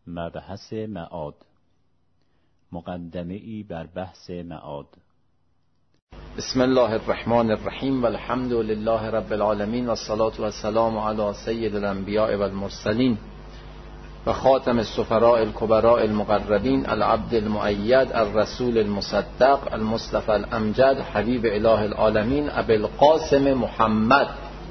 مبحث معاد، مقدمه‌ای بر بحث معاد. بسم الله الرحمن الرحیم و الحمد لله رب العالمین و الصلاة و السلام علی سید الانبیاء و المرسلین و خاتم السفراء الکبراء المقربین العبد المؤید الرسول المصدق المصطفى الامجد حبیب اله العالمین ابی القاسم محمد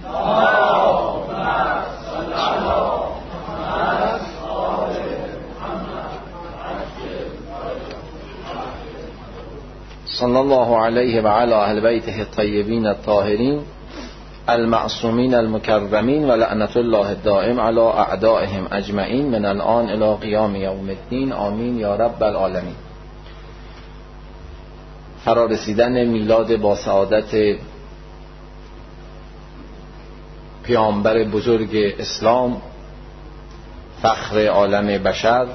صلی الله علیه و علی اهل بیته الطیبین الطاهرین المعصومین المکرمین و لعنت الله الدائم علی اعدائهم اجمعین من الان الی قیام یوم الدین، آمین یا رب العالمین. فرارسیدن میلاد با سعادت پیامبر بزرگ اسلام، فخر عالم بشر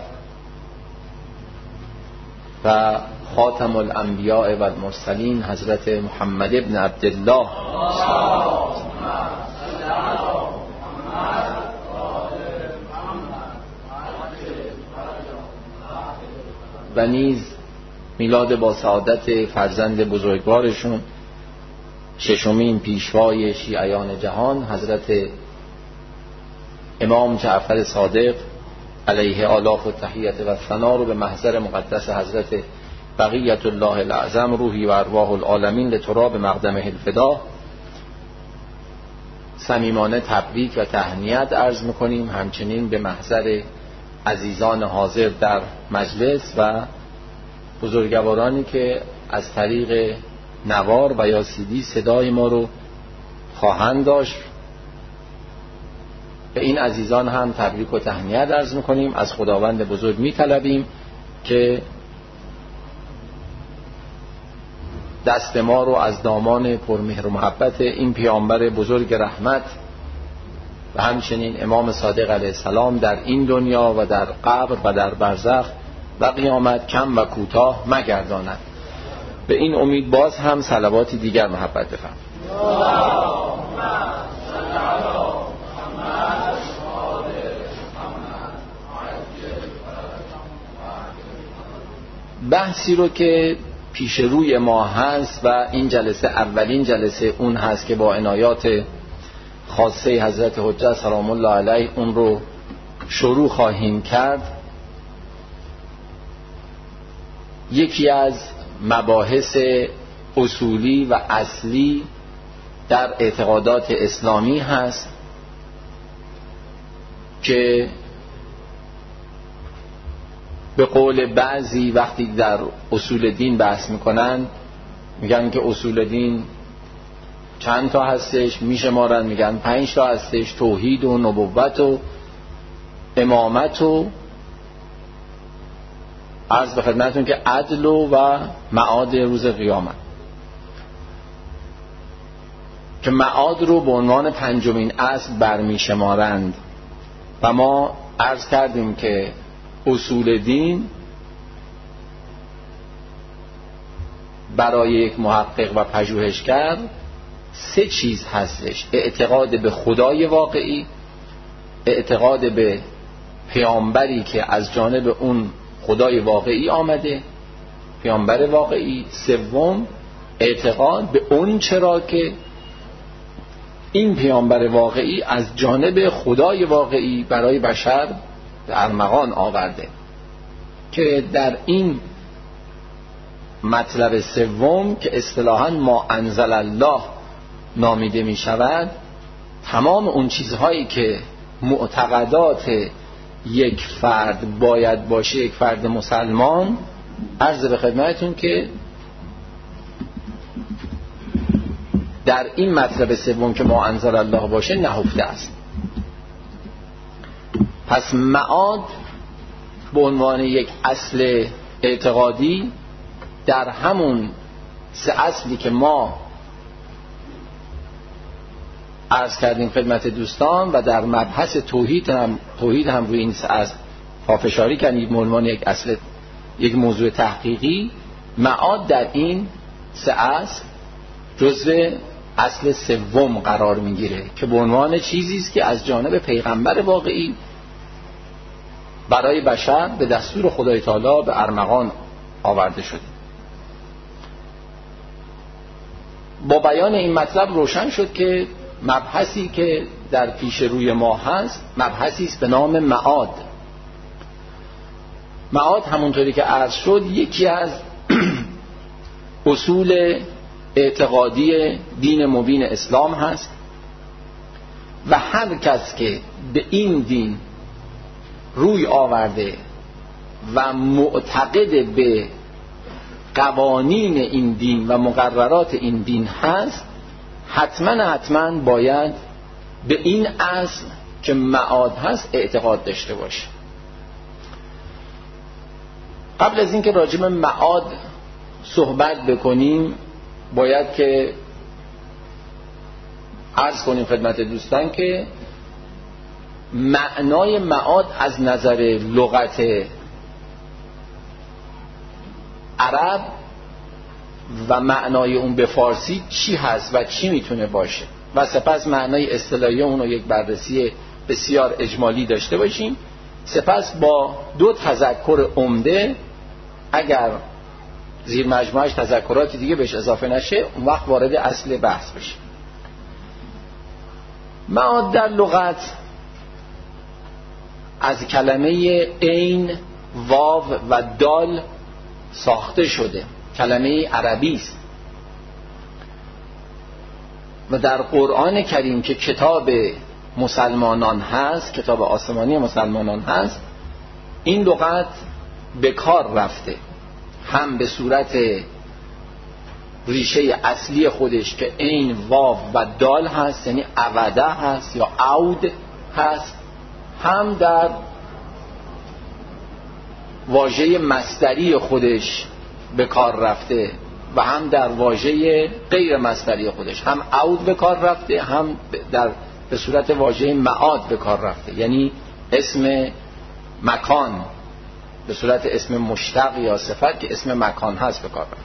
و خاتم الانبیاء و المرسلین حضرت محمد ابن عبدالله و نیز میلاد با سعادت فرزند بزرگوارشون، ششمین پیشوای شیعیان جهان حضرت امام جعفر صادق علیه آلاف و تحیت و ثنا رو به محضر مقدس حضرت بقیت الله الاعظم روحی و ارواح العالمین لتراب مقدمه الفدا صمیمانه تبریک و تهنیت عرض میکنیم. همچنین به محضر عزیزان حاضر در مجلس و بزرگوارانی که از طریق نوار و یا CD صدای ما رو خواهند داشت، به این عزیزان هم تبریک و تهنیت عرض میکنیم. از خداوند بزرگ میطلبیم که دست ما رو از دامان پرمهر و محبت این پیامبر بزرگ رحمت و همچنین امام صادق علیه السلام در این دنیا و در قبر و در برزخ و قیامت کم و کوتاه مگرداند. به این امید باز هم صلواتی دیگر محبت بفرمایید. بحثی رو که پیش روی ما هست و این جلسه اولین جلسه اون هست که با عنایات خاصه حضرت حجت سلام الله علیه اون رو شروع خواهیم کرد، یکی از مباحث اصولی و اصلی در اعتقادات اسلامی هست که به قول بعضی وقتی در اصول دین بحث میکنن میگن که اصول دین چند تا هستش، میشمارن میگن 5 تا هستش: توحید و نبوت و امامت و عرض به خدمتتون که عدل و معاد روز قیامت، که معاد رو به عنوان پنجمین اصل برمیشمارند. و ما عرض کردیم که اصول دین برای یک محقق و پژوهشگر 3 چیز هستش: اعتقاد به خدای واقعی، اعتقاد به پیامبری که از جانب اون خدای واقعی آمده، پیامبر واقعی، سوم اعتقاد به اون چرا که این پیامبر واقعی از جانب خدای واقعی برای بشر در ارمغان آورده. که در این مطلب سوم که اصطلاحاً ما انزل الله نامیده می شود، تمام اون چیزهایی که معتقدات یک فرد باید باشه، یک فرد مسلمان، عرض به خدمتتون که در این مطلب سوم که ما انزل الله باشه نهفته است. پس معاد به عنوان یک اصل اعتقادی در همون 3 اصلی که ما عرض کردیم خدمت دوستان و در مبحث توحید هم روی این 3 اصل پافشاری کردیم به عنوان یک اصل، یک موضوع تحقیقی. معاد در این 3 اصل جزو اصل سوم قرار میگیره که به عنوان چیزی است که از جانب پیغمبر واقعی برای بشر به دستور خدای تعالی به ارمغان آورده شده. با بیان این مطلب روشن شد که مبحثی که در پیش روی ما هست مبحثی است به نام معاد. معاد همونطوری که عرض شد یکی از اصول اعتقادی دین مبین اسلام هست و هر کس که به این دین روی آورده و معتقد به قوانین این دین و مقررات این دین هست حتما باید به این اصل که معاد هست اعتقاد داشته باشه. قبل از اینکه راجع به معاد صحبت بکنیم باید که عرض کنیم خدمت دوستان که معنای معاد از نظر لغت عرب و معنای اون به فارسی چی هست و چی میتونه باشه و سپس معنای اصطلاحی اون رو یک بررسی بسیار اجمالی داشته باشیم. سپس با 2 تذکر عمده اگر زیر مجموعش تذکراتی دیگه بهش اضافه نشه اون وقت وارد اصل بحث بشه. معاد در لغت از کلمه عین، واو و دال ساخته شده، کلمه عربی است و در قرآن کریم که کتاب مسلمانان هست، کتاب آسمانی مسلمانان هست، این لغت به کار رفته، هم به صورت ریشه اصلی خودش که عین، واو و دال هست یعنی عوده هست یا عود هست، هم در واژه مصدری خودش به کار رفته و هم در واژه غیر مصدری خودش، هم عود به کار رفته هم به صورت واژه معاد به کار رفته، یعنی اسم مکان به صورت اسم مشتق یا صفت که اسم مکان هست به کار رفته.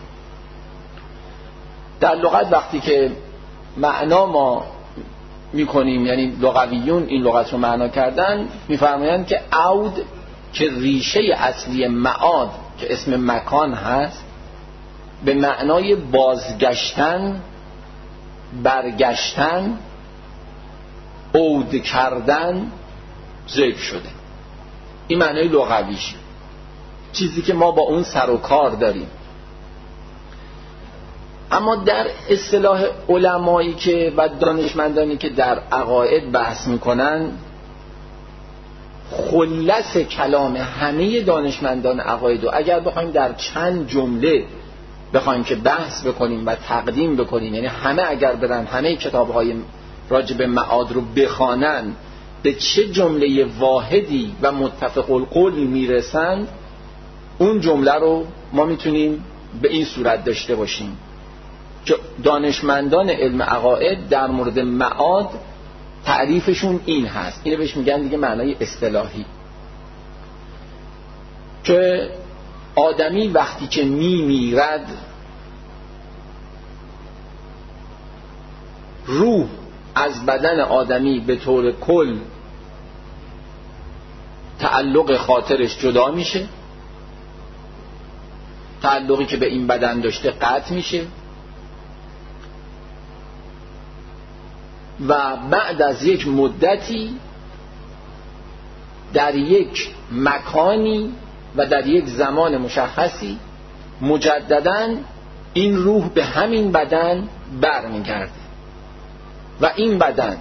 در لغت وقتی که معنا ما میکنیم یعنی لغویون این لغت رو معنا کردن میفرمایند که عود که ریشه اصلی معاد که اسم مکان هست به معنای بازگشتن، برگشتن، عود کردن ذکر شده. این معنای لغویش، چیزی که ما با اون سر و کار داریم. اما در اصطلاح علمایی که و دانشمندانی که در عقاید بحث میکنن، خلاص کلام همه دانشمندان عقاید و اگر بخوایم در چند جمله بخوایم که بحث بکنیم و تقدیم بکنیم، یعنی همه اگر برن همه کتاب‌های راجع به معاد رو بخوانن به چه جمله واحدی و متفق القول میرسن، اون جمله رو ما میتونیم به این صورت داشته باشیم که دانشمندان علم عقاید در مورد معاد تعریفشون این هست. اینو بهش میگن دیگه معنای اصطلاحی، که آدمی وقتی که میمیرد روح از بدن آدمی به طور کل تعلق خاطرش جدا میشه، تعلقی که به این بدن داشته قطع میشه و بعد از یک مدتی در یک مکانی و در یک زمان مشخصی مجدداً این روح به همین بدن برمیگرده و این بدن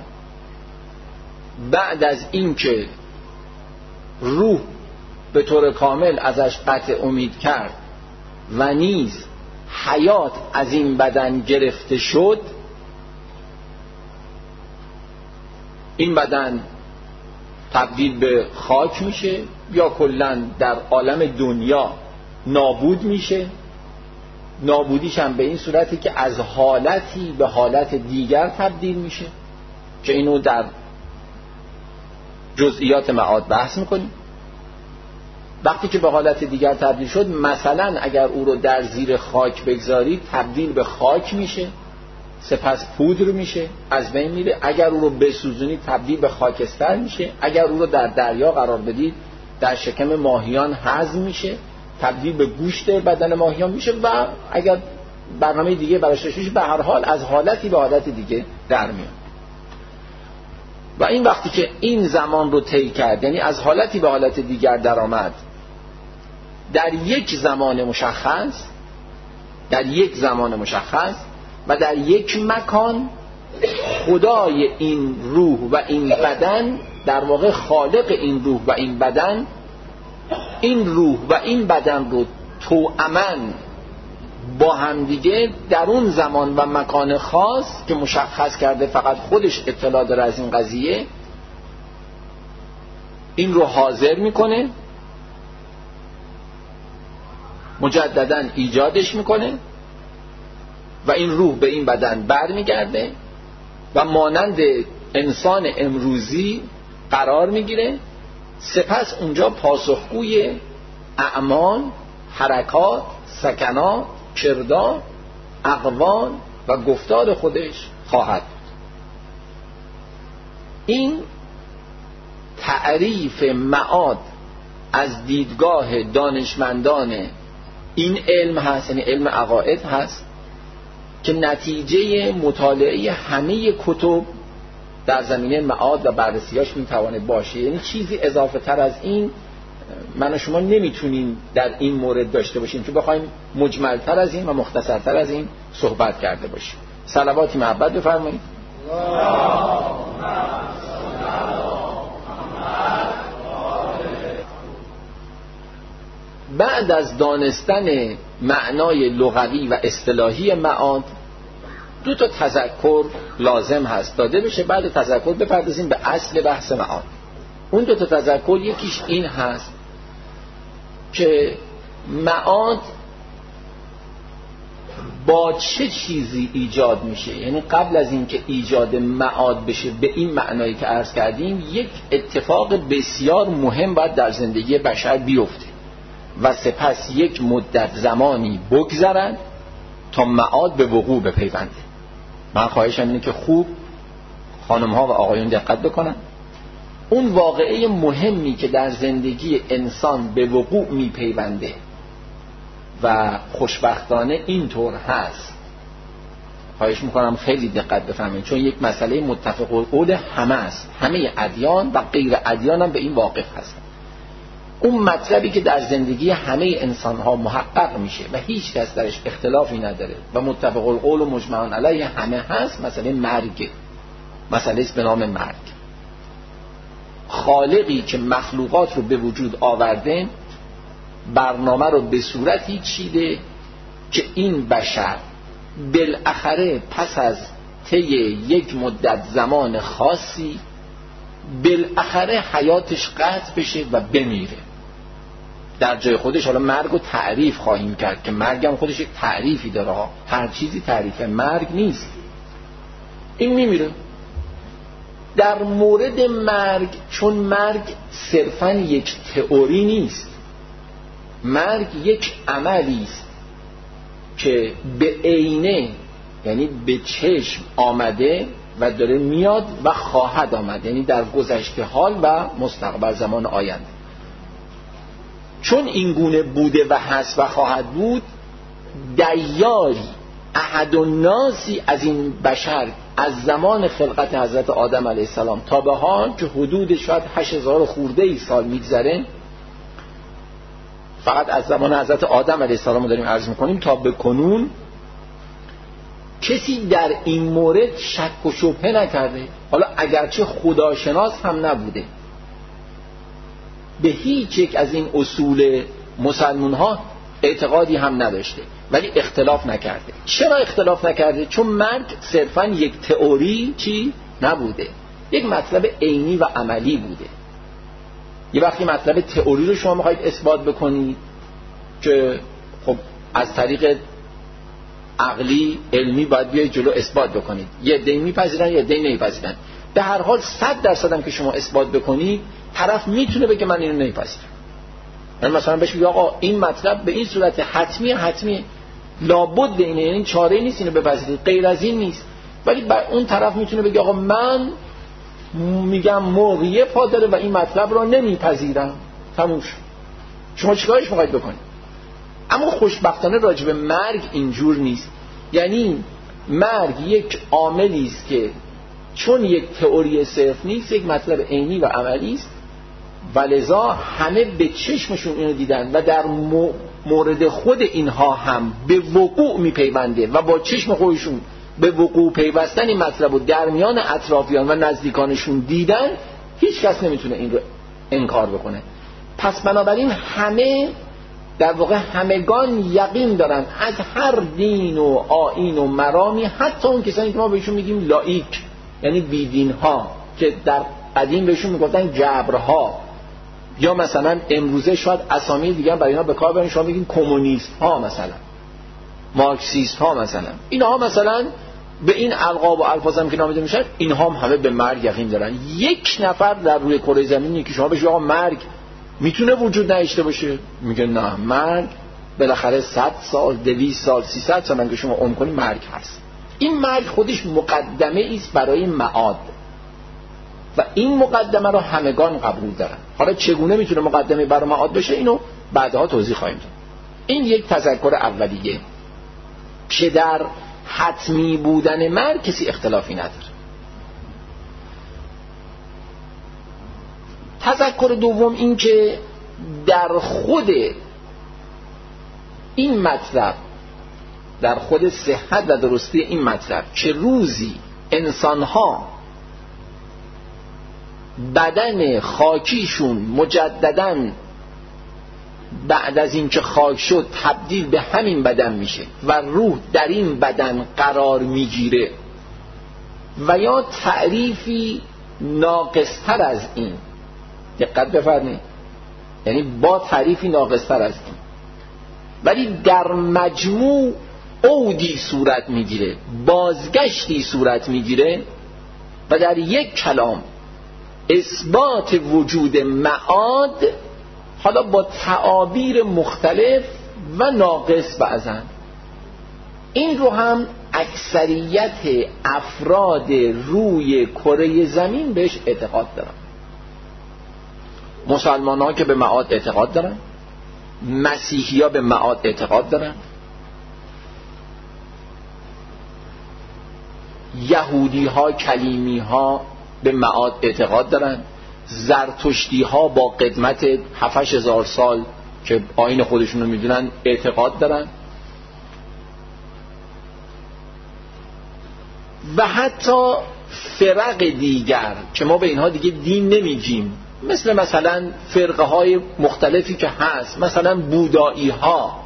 بعد از این که روح به طور کامل ازش قطع امید کرد و نیز حیات از این بدن گرفته شد، این بدن تبدیل به خاک میشه یا کلاً در عالم دنیا نابود میشه. نابودیش هم به این صورتی که از حالتی به حالت دیگر تبدیل میشه که اینو در جزئیات معاد بحث میکنیم. وقتی که به حالت دیگر تبدیل شد، مثلا اگر او رو در زیر خاک بگذارید تبدیل به خاک میشه، سپس پودر میشه، از بین میره. اگر او رو بسوزونید تبدیل به خاکستر میشه، اگر او رو در دریا قرار بدید در شکم ماهیان هضم میشه، تبدیل به گوشت بدن ماهیان میشه و اگر برنامه دیگه براش داشته باشی به هر حال از حالتی به حالت دیگه در میاد. و این وقتی که این زمان رو طی کرد، یعنی از حالتی به حالت دیگر در آمد در یک زمان مشخص، در یک زمان مشخص و در یک مکان، خدای این روح و این بدن، در واقع خالق این روح و این بدن، این روح و این بدن رو توأماً با هم دیگه در اون زمان و مکان خاص که مشخص کرده فقط خودش اطلاع داره از این قضیه، این رو حاضر میکنه، مجدداً ایجادش میکنه و این روح به این بدن برمیگرده و مانند انسان امروزی قرار میگیره. سپس اونجا پاسخگوی اعمال، حرکات، سکنات، کردار، اقوال و گفتار خودش خواهد بود. این تعریف معاد از دیدگاه دانشمندان این علم هست، یعنی علم عقاید هست که نتیجه مطالعه همه کتب در زمینه معاد و بررسیاش میتونه باشه. یعنی چیزی اضافه تر از این من و شما نمیتونیم در این مورد داشته باشیم که بخوایم مجمل تر از این و مختصر تر از این صحبت کرده باشیم. صلواتی محبت بفرمایید. بعد از دانستن معنای لغوی و اصطلاحی معاد، دو تا تذکر لازم هست داده بشه. بعد تذکر بپردازیم به اصل بحث معاد. اون دو تا تذکر یکیش این هست که معاد با چه چیزی ایجاد میشه، یعنی قبل از اینکه ایجاد معاد بشه به این معنایی که عرض کردیم، یک اتفاق بسیار مهم باید در زندگی بشر بیفته و سپس یک مدت زمانی بگذرد تا معاد به وقوع بپیونده. من خواهشم اینه که خوب خانم ها و آقایون دقت بکنن. اون واقعه مهمی که در زندگی انسان به وقوع میپیونده و خوشبختانه اینطور هست، خواهش میکنم خیلی دقت بفهمید، چون یک مسئله متفق القول همه است، همه ادیان و غیر ادیان هم به این واقف هستن. اون مطلبی که در زندگی همه انسان ها محقق میشه و هیچ کس درش اختلافی نداره و متفق القول و مجمع علیه همه هست، مسئله مرگ. مسئله است به نام مرگ. خالقی که مخلوقات رو به وجود آورده برنامه رو به صورتی چیده که این بشر بالاخره پس از طی یک مدت زمان خاصی بالاخره حیاتش قطع بشه و بمیره. در جای خودش حالا مرگ رو تعریف خواهیم کرد که مرگ هم خودش یک تعریفی داره، هر چیزی تعریف مرگ نیست. این میمیره. در مورد مرگ، چون مرگ صرفاً یک تئوری نیست، مرگ یک عملی است که به عینه، یعنی به چشم آمده و داره میاد و خواهد آمد، یعنی در گذشته حال و مستقبل زمان آینده. چون این گونه بوده و هست و خواهد بود، دیاری احد الناسی از این بشر از زمان خلقت حضرت آدم علیه السلام تا به حال که حدود شاید 8000 خورده ای سال میگذره، فقط از زمان حضرت آدم علیه السلام رو داریم عرض میکنیم تا به کنون، کسی در این مورد شک و شبهه نکرده. حالا اگرچه خداشناس هم نبوده، به هیچ یک از این اصول مسلمان ها اعتقادی هم نداشته، ولی اختلاف نکرده. چرا اختلاف نکرده؟ چون مرگ صرفا یک تئوری نبوده، یک مطلب عینی و عملی بوده. یه وقتی مطلب تئوری رو شما میخواید اثبات بکنید که خب از طریق عقلی علمی باید بیاید جلو اثبات بکنید، یه عده میپذیرن یه عده نمیپذیرن. به هر حال 100% هم که شما اثبات بکنید، طرف میتونه بگه من اینو نمیپذیرم. یعنی مثلا بهش بگی آقا این مطلب به این صورت حتمی لابد اینه، یعنی چاره نیست اینو بپذیرید، غیر از این نیست. ولی اون طرف میتونه بگه آقا من میگم موقعیه پا داره و این مطلب رو نمیپذیرم. تموم شد. شما چیکارش می‌خواید بکنید؟ اما خوشبختانه راجع به مرگ اینجور نیست. یعنی مرگ یک عاملی است که چون یک تئوری صرف نیست، یک مطلب عینی و عملی است، ولذا همه به چشمشون اینو دیدن و در مورد خود اینها هم به وقوع میپیونده و با چشم خودشون به وقوع پیوستن این مطلب رو در میان اطرافیان و نزدیکانشون دیدن. هیچ کس نمیتونه این رو انکار بکنه. پس بنابراین همه در واقع همگان یقین دارن از هر دین و آیین و مرامی، حتی اون کسانی که ما بهشون میگیم لایک، یعنی بیدین ها که در قدیم بهشون میگفتن جبرها، یا مثلا امروزه شاید اسامی دیگه برای اینا به کار برن، شما بگین کمونیست ها، مثلا مارکسیست ها، مثلا اینها مثلا به این القاب و الفاظ هم که نامیده میشن، اینها هم همه به مرگ یقین دارن. یک نفر در روی کره زمینی که شما بهش آقا مرگ میتونه وجود نداشته باشه، میگه نه، مرگ بالاخره 100 سال 200 سال 300 سال که شما عمر کنی مرگ هست. این مرگ خودش مقدمه است برای معاد و این مقدمه رو همگان قبول دارن. حالا چگونه میتونه مقدمه برای معاد بشه اینو بعدها توضیح خواهیم داد. این یک تذکر اولیه که در حتمی بودن مرگ کسی اختلافی نداره. تذکر دوم این که در خود این مطلب، در خود صحت و درستی این مطلب که روزی انسانها بدن خاکیشون مجدداً بعد از این که خاک شد تبدیل به همین بدن میشه و روح در این بدن قرار میگیره، و یا تعریفی ناقصتر از این، دقت بفرمایید، یعنی با تعریفی ناقصتر از این، ولی در مجموع عودی صورت میگیره، بازگشتی صورت میگیره و در یک کلام اثبات وجود معاد، حالا با تعابیر مختلف و ناقص بعضن. این رو هم اکثریت افراد روی کره زمین بهش اعتقاد دارن. مسلمان ها که به معاد اعتقاد دارن، مسیحی ها به معاد اعتقاد دارن، یهودی ها کلیمی ها به معاد اعتقاد دارن، زرتشتی ها با قدمت 7,000 سال که آیین خودشون رو میدونن اعتقاد دارن، و حتی فرق دیگر که ما به اینها دیگه دین نمیگیم، مثلا فرقه های مختلفی که هست، مثلا بودایی ها،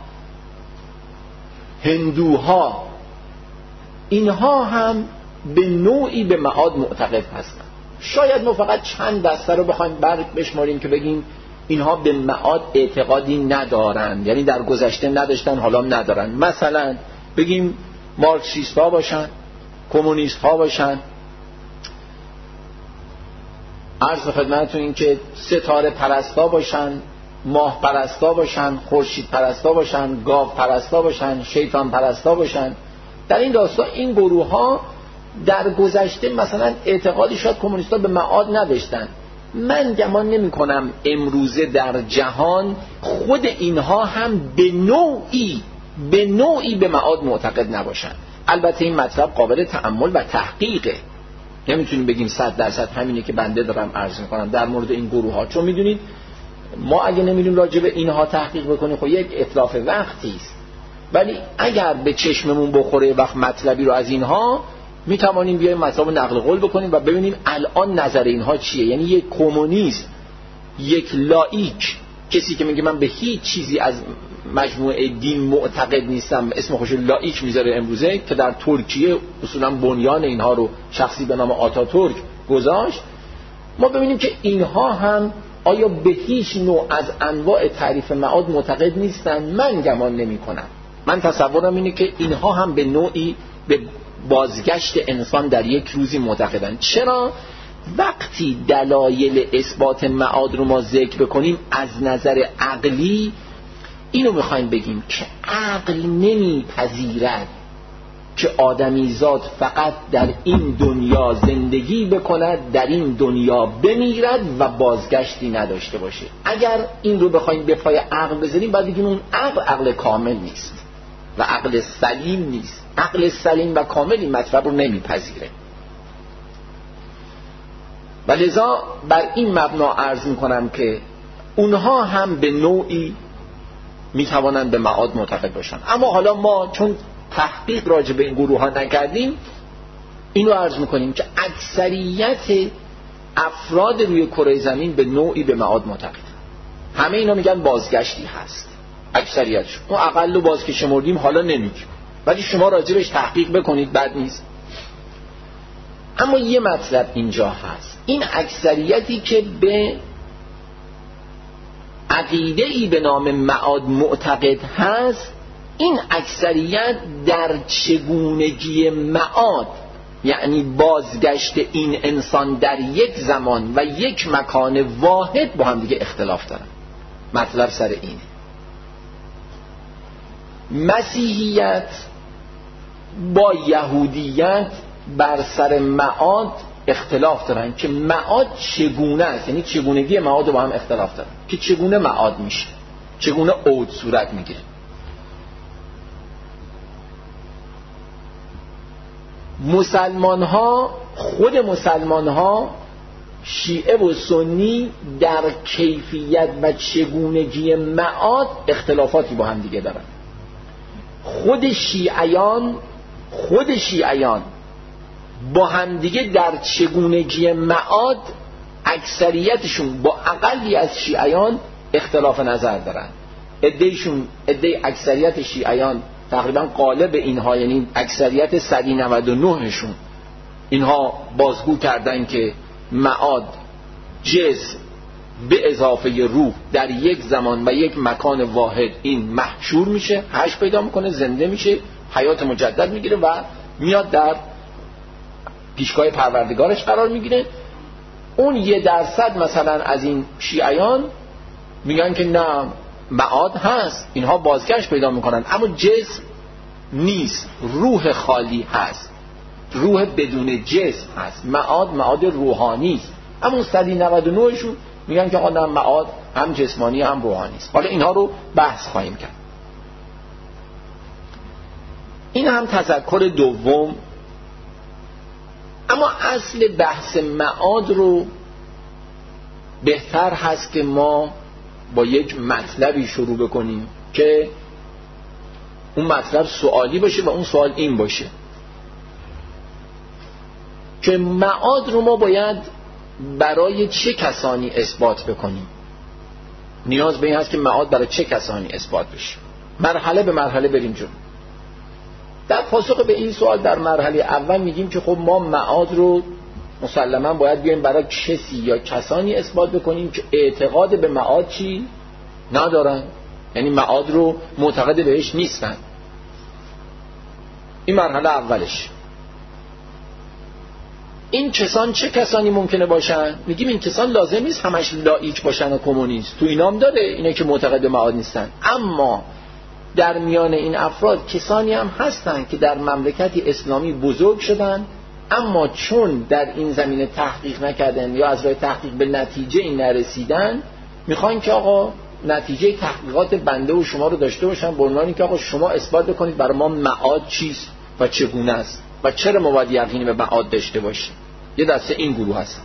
هندوها، اینها هم به نوعی به معاد معتقد هستن. شاید ما فقط چند دسته رو بخوایم بشماریم که بگیم اینها به معاد اعتقادی ندارن، یعنی در گذشته نداشتن حالا هم ندارن. مثلا بگیم مارکسیست ها باشن، کمونیست ها باشن، عرض خدمتتون این که ستاره پرستا باشن، ماه پرستا باشن، خورشید پرستا باشن، گاو پرستا باشن، شیطان پرستا باشن. در این داستان این گروه ها در گذشته مثلا اعتقادی شاید کمونیست‌ها به معاد نداشتن. من گمان نمی کنم امروزه در جهان خود اینها هم به نوعی به معاد معتقد نباشن. البته این مطلب قابل تأمل و تحقیقه، نمیتونیم بگیم 100% همینه که بنده دارم عرض میکنم در مورد این گروه ها، چون میدونید ما اگه نمیدونیم راجع به اینها تحقیق بکنیم خب یک اتلاف وقتی است، ولی اگر به چشممون بخوره وقت مطلبی رو از اینها میتوانیم بیایم مطلب نقل قول بکنیم و ببینیم الان نظر اینها چیه. یعنی یک کمونیست، یک لایک، کسی که میگه من به هیچ چیزی از مجموعه دین معتقد نیستم، اسم خوش لایک میذاره امروزه، که در ترکیه اصولا بنیان اینها رو شخصی به نام آتاتورک گذاشت. ما ببینیم که اینها هم آیا به هیچ نوع از انواع تعریف معاد معتقد نیستن؟ من گمان نمی کنم. من تصورم اینه که اینها هم به نوعی به بازگشت انسان در یک روزی معتقدن. چرا؟ وقتی دلایل اثبات معاد رو ما ذکر بکنیم از نظر عقلی اینو میخوایم بگیم که عقل نمیپذیرد که آدمیزاد فقط در این دنیا زندگی بکند، در این دنیا بمیرد و بازگشتی نداشته باشه. اگر این رو بخوایم به پای عقل بذاریم باید بگیم اون عقل کامل نیست و عقل سلیم نیست. عقل سلیم و کامل این مطلب رو نمیپذیره. و لذا بر این مبنا عرض میکنم که اونها هم به نوعی میتوانند به معاد معتقد باشن. اما حالا ما چون تحقیق راجع به این گروه ها نکردیم، اینو عرض میکنیم که اکثریت افراد روی کره زمین به نوعی به معاد معتقدن. همه اینا میگن بازگشتی هست، اکثریتشون. اون اقل و باز که شمردیم حالا نمیگیم، ولی شما راجبش تحقیق بکنید، بد نیست. اما یه مطلب اینجا هست، این اکثریتی که به عقیده‌ای به نام معاد معتقد هست، این اکثریت در چگونگی معاد، یعنی بازگشت این انسان در یک زمان و یک مکان واحد، با هم دیگه اختلاف دارن. مطلب سر اینه. مسیحیت با یهودیت بر سر معاد اختلاف دارن که معاد چگونه است، یعنی چگونگی معاد با هم اختلاف دارن که چگونه معاد میشه، چگونه عود صورت میگیره. خود مسلمان ها شیعه و سنی در کیفیت و چگونگی معاد اختلافاتی با هم دیگه دارن. خود شیعیان با همدیگه در چگونگی معاد اکثریتشون با اقلی از شیعیان اختلاف نظر دارن. عده اکثریت شیعیان تقریبا غالب اینها، یعنی اکثریت 199شون، اینها بازگو کردن که معاد جسم به اضافه روح در یک زمان و یک مکان واحد این محشور میشه، حشر پیدا میکنه، زنده میشه، حیات مجدد میگیره و میاد در پیشگاه پروردگارش قرار میگیره. اون 1% مثلا از این شیعیان میگن که نه، معاد هست، اینها بازگشت پیدا میکنن، اما جسم نیست، روح خالی هست، روح بدون جسم هست، معاد روحانی است. اما اون 199شون میگن که نه، معاد هم جسمانی هم روحانی است. حالا اینها رو بحث خواهیم کرد. این هم تذکر دوم. اما اصل بحث معاد رو بهتر هست که ما با یک مطلبی شروع بکنیم که اون مطلب سوالی باشه و اون سوال این باشه که معاد رو ما باید برای چه کسانی اثبات بکنیم. نیاز به این هست که معاد برای چه کسانی اثبات بشه. مرحله به مرحله بریم جلو. در پاسخ به این سوال در مرحله اول میگیم که خب ما معاد رو مسلماً باید بیایم برای کسی یا کسانی اثبات بکنیم که اعتقاد به معاد چی ندارن، یعنی معاد رو معتقد بهش نیستن. این مرحله اولش. این کسان چه کسانی ممکنه باشن؟ میگیم این کسان لازم نیست همش لایک باشن و کمونیست، تو اینام داره اینه که معتقد به معاد نیستن، اما در میان این افراد کسانی هم هستن که در مملکتی اسلامی بزرگ شدن، اما چون در این زمینه تحقیق نکردن یا از راه تحقیق به نتیجه این نرسیدن، میخوان که آقا نتیجه تحقیقات بنده و شما رو داشته باشن، به عنوان اینکه آقا شما اثبات بکنید برای ما معاد چیست و چگونه است و چرا ما باید یقینی به معاد داشته باشیم. یه دسته این گروه هستن.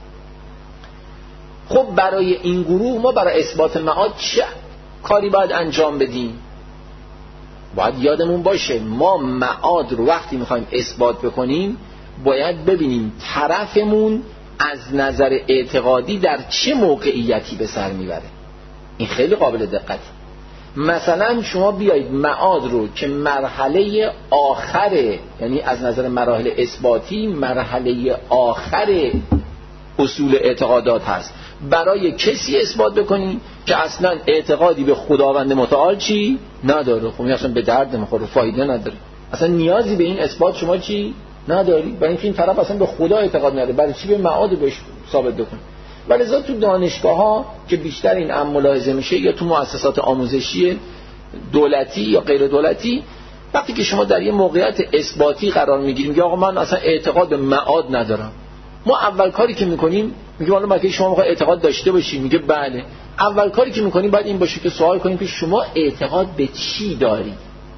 خب برای این گروه ما برای اثبات معاد چه کاری باید انجام بدیم؟ باید یادمون باشه ما معاد رو وقتی میخوایم اثبات بکنیم باید ببینیم طرفمون از نظر اعتقادی در چه موقعیتی به سر میبره. این خیلی قابل دقته. مثلا شما بیایید معاد رو که مرحله آخره، یعنی از نظر مراحل اثباتی مرحله آخر اصول اعتقادات هست، برای کسی اثبات بکنی که اصلا اعتقادی به خداوند متعال چی نداره، خب اصلا به درد نمیخوره، فایده نداره، اصلا نیازی به این اثبات شما چی نداری، برای اینکه این طرف اصلا به خدا اعتقاد نداره، برای چی به معاد بهش ثابت بکنی؟ ولذا تو دانشگاه‌ها که بیشتر این ملاحظه میشه یا تو مؤسسات آموزشی دولتی یا غیر دولتی، وقتی که شما در یه موقعیت اثباتی قرار میگیریم که آقا من اصلا اعتقاد به معاد ندارم، ما اول کاری که میکنیم میگه حالا مگه شما میخوای اعتقاد داشته باشی؟ میگه بله. اول کاری که میکنیم باید این باشه که سوال کنیم که شما اعتقاد به چی داری؟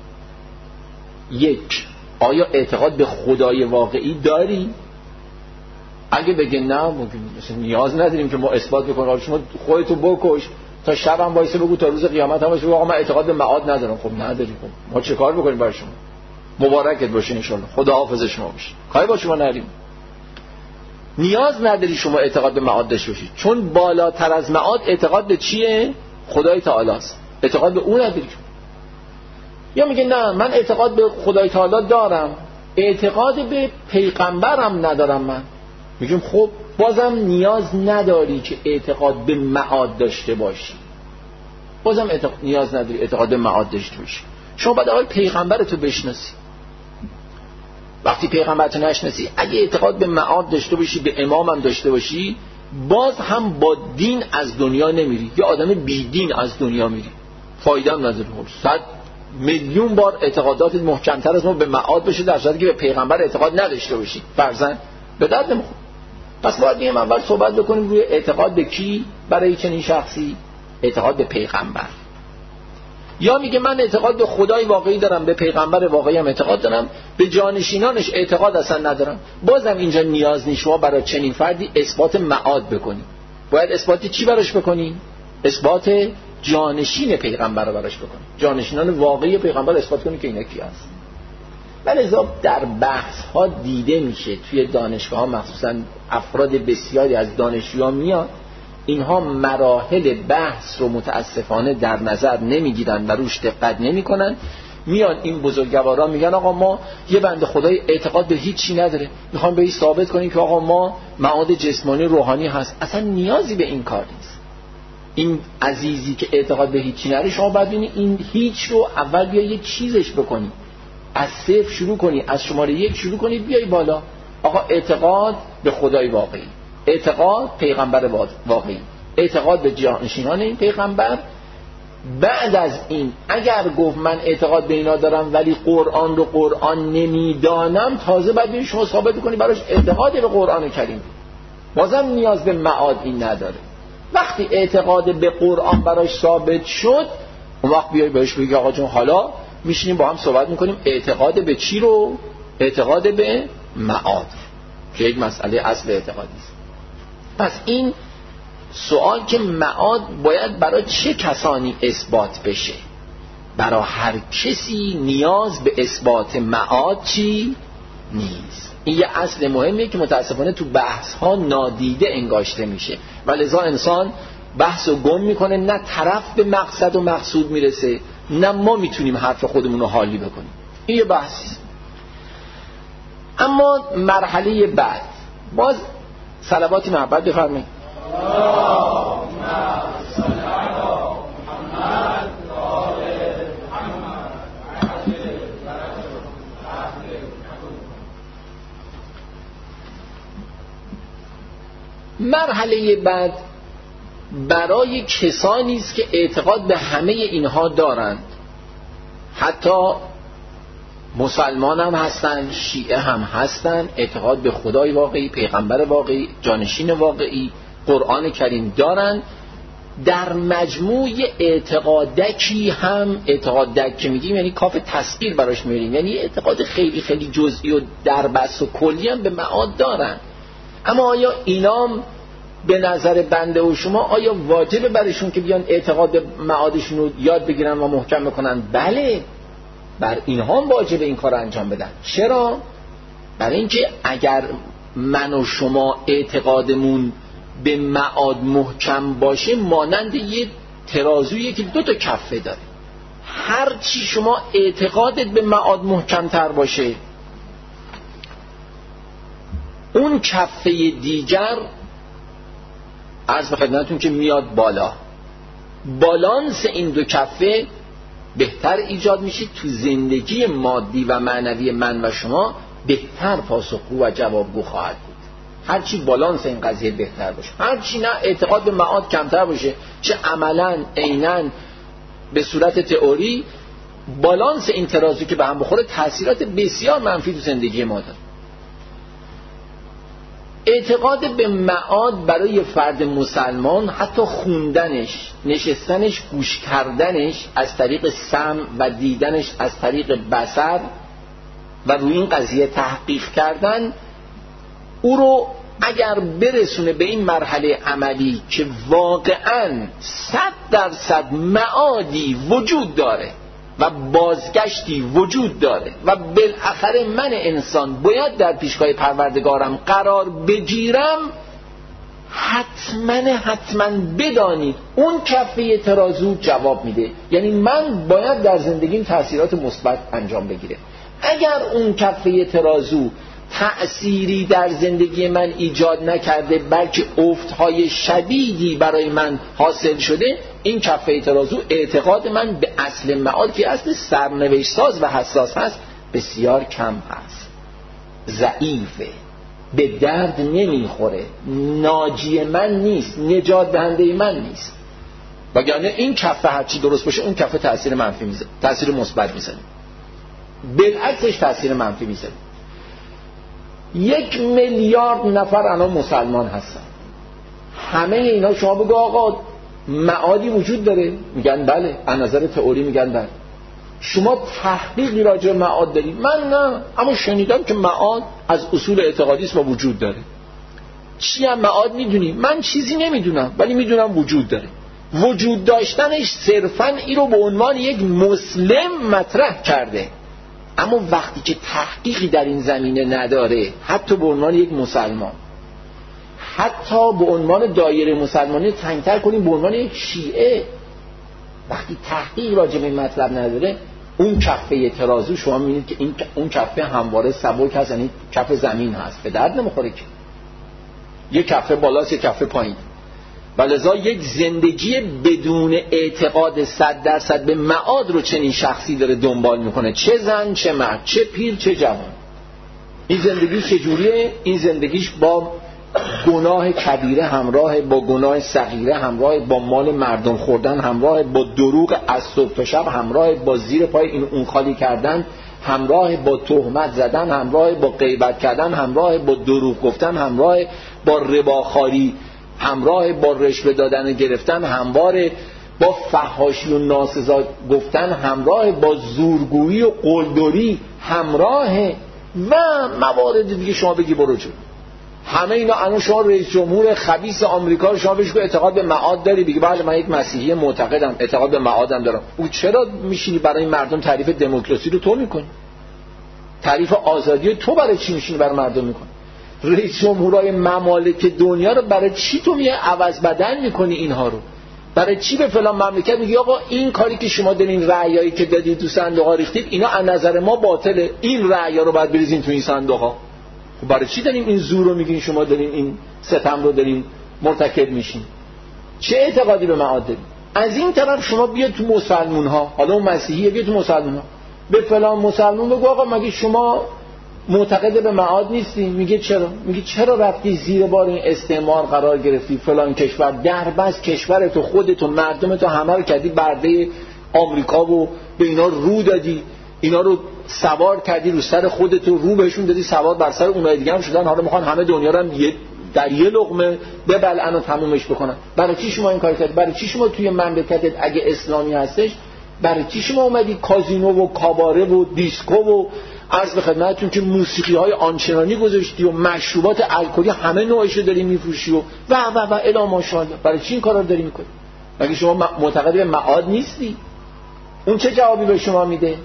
یک، آیا اعتقاد به خدای واقعی داری؟ اگه بگه نه، مثلا نیاز نداریم که ما اثبات بکنیم، حالا شما خودتو بکش تا شب هم وایسه بگو تا روز قیامت هم باشه آقا من اعتقاد به معاد ندارم. خب نداری، خب ما چه کار بکنیم برای شما؟ مبارکت باشه ان شاء الله، خدا حافظ شما باشه، کاری با شما نداریم. نیاز نداری شما اعتقاد به معاد داشته باشید، چون بالاتر از معاد اعتقاد به چیه؟ خدای تعالی است. اعتقاد به اون نداری. یا میگه نه من اعتقاد به خدای تعالی دارم، اعتقاد به پیغمبرم ندارم. من میگم خب بازم نیاز نداری که اعتقاد به معاد داشته باشی، بازم نیاز نداری اعتقاد به معاد داشته باشی. شما باید اول پیغمبرتو بشناسی. وقتی پیغمبرتو نشناسی، اگه اعتقاد به معاد داشته باشی، به امامم داشته باشی، باز هم با دین از دنیا نمیری، یه آدم بی دین از دنیا میری، فایده هم نداره. 100 میلیون بار اعتقادات محکمتر از ما به معاد بشه در صورتی که به پیغمبر اعتقاد نداشته باشی، فرضاً به درد نمیخوره. پس باید بیایم اول صحبت بکنیم روی اعتقاد به کی برای چنین شخصی؟ اعتقاد به پیغمبر. یا میگه من اعتقاد به خدای واقعی دارم، به پیغمبر واقعی هم اعتقاد دارم، به جانشینانش اعتقاد اصلا ندارم. بازم اینجا نیاز نیست شما برای چنین فردی اثبات معاد بکنی. باید اثبات چی براش بکنی؟ اثبات جانشین پیغمبر رو براش بکنی، جانشینان واقعی پیغمبر اثبات کنی که اینا کی هست. ولذا در بحث ها دیده میشه توی دانشگاه ها، مخصوصا افراد بسیاری از دانشجویان میاد، اینها مراحل بحث رو متاسفانه در نظر نمیگیرن و روش دقت نمیکنن. میان این بزرگواران میگن آقا ما یه بنده خدای اعتقاد به هیچی نداره، میخوام بهش ثابت کنیم که آقا ما معاد جسمانی روحانی هست. اصلا نیازی به این کار نیست. این عزیزی که اعتقاد به هیچی نداره، شما باید ببینید این هیچ رو اول بیا یه چیزش بکنی، از صفر شروع کنی، از شماره 1 شروع کنی بیای بالا. آقا اعتقاد به خدای واقعی، اعتقاد پیغمبر واقعی، اعتقاد به جانشینان این پیغمبر. بعد از این اگر گفت من اعتقاد به اینا دارم ولی قرآن رو قرآن نمیدانم، تازه بعد شما ثابت کنی براش اعتقاد به قرآن کریم. بازم نیاز به معاد این نداره. وقتی اعتقاد به قرآن براش ثابت شد، اون وقت بیای بهش بگی آقا جون حالا میشینیم با هم صحبت میکنیم اعتقاد به چی رو؟ اعتقاد به معاد که یک مسئله اصل اعتقادی است. پس این سوال که معاد باید برای چه کسانی اثبات بشه؟ برای هر کسی نیاز به اثبات معاد چی نیست. این یه اصل مهمیه که متاسفانه تو بحث ها نادیده انگاشته میشه و لذا انسان بحث رو گم میکنه، نه طرف به مقصد و مقصود میرسه، نه ما میتونیم حرف خودمون رو حالی بکنیم. این یه بحثی. اما مرحله بعد باز صلواتی محبت بفرمایید. مرحله بعد برای کسانی است که اعتقاد به همه اینها دارند، حتی مسلمان هم هستن، شیعه هم هستن، اعتقاد به خدای واقعی، پیغمبر واقعی، جانشین واقعی، قرآن کریم دارن، در مجموع اعتقادکی هم، اعتقادک که میگیم یعنی کاف تسخیر براش میاریم، یعنی اعتقاد خیلی خیلی جزئی و دربست و کلی هم به معاد دارن. اما آیا اینام به نظر بنده و شما آیا واجبه برایشون که بیان اعتقاد به معادشون رو یاد بگیرن و محکم بکنن؟ بله، بر اینها هم واجبه این کار رو انجام بدن. چرا؟ برای اینکه اگر من و شما اعتقادمون به معاد محکم باشه، مانند یه ترازویی که 2 تا کفه داره. هر چی شما اعتقادت به معاد محکم تر باشه، اون کفه دیگر عرض به خدمتتون که میاد بالا. بالانس این 2 کفه بهتر ایجاد میشه، تو زندگی مادی و معنوی من و شما بهتر پاسخگو و جوابگو خواهد بود. هرچی بالانس این قضیه بهتر باشه، هرچی نه اعتقاد به معاد کمتر باشه، چه عملا عیناً به صورت تئوری، بالانس این ترازو که به هم بخوره تأثیرات بسیار منفی تو زندگی ما داره. اعتقاد به معاد برای فرد مسلمان، حتی خوندنش، نشستنش، گوش کردنش از طریق سمع و دیدنش از طریق بصر و روی این قضیه تحقیق کردن، او رو اگر برسونه به این مرحله عملی که واقعاً 100% معادی وجود داره و بازگشتی وجود داره و بالاخره من انسان باید در پیشگاه پروردگارم قرار بگیرم، حتما بدانید اون کفه ترازو جواب میده. یعنی من باید در زندگیم تأثیرات مثبت انجام بگیره. اگر اون کفه ترازو تأثیری در زندگی من ایجاد نکرده بلکه افتهای شدیدی برای من حاصل شده، این کفه ترازو اعتقاد من به اصل معاد که اصل سرنوشت ساز و حساس هست بسیار کم هست، ضعیفه، به درد نمیخوره، ناجی من نیست، نجات دهنده من نیست. وگرنه این کفه هرچی درست باشه اون کفه تأثیر منفی میزنه، تأثیر مثبت میزنه، بالعکسش تأثیر منفی میزنه. 1 میلیارد نفر الان مسلمان هستن، همه اینا شما بگو آقا معادی وجود داره؟ میگن بله. از نظر تئوری میگن بله. شما تحقیقی راجع به معاد داری؟ من نه، اما شنیدم که معاد از اصول اعتقادی است و وجود داره. چی هم معاد میدونی؟ من چیزی نمیدونم ولی میدونم وجود داره. وجود داشتنش صرفاً این رو به عنوان یک مسلم مطرح کرده، اما وقتی که تحقیقی در این زمینه نداره، حتی به عنوان یک مسلمان، حتی به عنوان دایره مسلمانی تنگتر کنیم به عنوان یک شیعه، وقتی تحقیق راجع به این مطلب نداره، اون کفه ترازو شما می‌بینید که اون کفه همواره سبک هست، یعنی کف زمین هست، به درد نمیخوره که یک کفه بالاست یک کفه پایین. ولذا یک زندگی بدون اعتقاد 100% به معاد رو چنین شخصی داره دنبال میکنه، چه زن چه مرد، چه پیر چه جوان. این زندگی چجوریه؟ این زندگیش با گناه کبیره همراه، با گناه صغیره همراه، با مال مردم خوردن همراه، با دروغ از صبح تا شب همراه، با زیر پای این اون خالی کردن همراه، با تهمت زدن همراه، با غیبت کردن همراه، با دروغ گفتن همراه، با رباخواری همراه، با رشوه دادن گرفتن همواره، با فحاشی و ناسزا گفتن همراه، با زورگویی و قلدری همراه و موارد دیگه. شما بگی برو جو همه اینا. الان شما رئیس جمهور خبیث آمریکا رو شما بهش بگی اعتقاد به معاد داری، بگی بله من یک مسیحی معتقدم، اعتقاد به معادم دارم. او چرا میشینی برای مردم تعریف دموکراسی رو تو میکنی؟ تعریف آزادی تو برای چی میشینی برای مردم میکنی؟ رئیس جمهورای ممالک دنیا رو برای چی تو میای عوض بدل میکنی؟ اینها رو برای چی به فلان مملکت میگی آقا این کاری که شما دارین، رأیایی که دادید تو صندوق‌ها ریختید، اینا از نظر ما باطله، این رأیا رو باید بریزین تو این صندوق‌ها؟ خب برای چی دارین این زور رو میگین؟ شما دارین این ستم رو دارین مرتکب میشین. چه اعتقادی به معاد دارین؟ از این طرف شما بیا تو مسلمان‌ها، حالا اون مسیحیه، بیا تو مسلمان‌ها به فلان مسلمان بگو آقا مگه شما معتقد به معاد نیستی؟ میگه چرا؟ میگه چرا رفتی زیر بار این استعمار قرار گرفتی؟ فلان کشور دربست کشورتو، خودتو، مردمتو همه رو کردی برده آمریکا و به اینا رو دادی، اینا رو سوار کردی رو سر خودتو، رو بهشون دادی سوار بر سر اونای دیگه هم شدن، حالا میخوان همه دنیا رو هم در یه لقمه ببلعن و تمومش بکنن. برای چی شما این کار کردی؟ برای چی شما توی مملکتت اگه اسلامی هستش، برای چی شما اومدی کازینو و کاباره و دیسکو و عرض به خدمتتون که موسیقی های آنچنانی گذاشتی و مشروبات الکلی همه نوعشو داری میفروشی و الا ماشاءالله؟ برای چی این کارا رو داری میکنی؟ مگه شما معتقد به معاد نیستی؟ اون چه جوابی به شما میده؟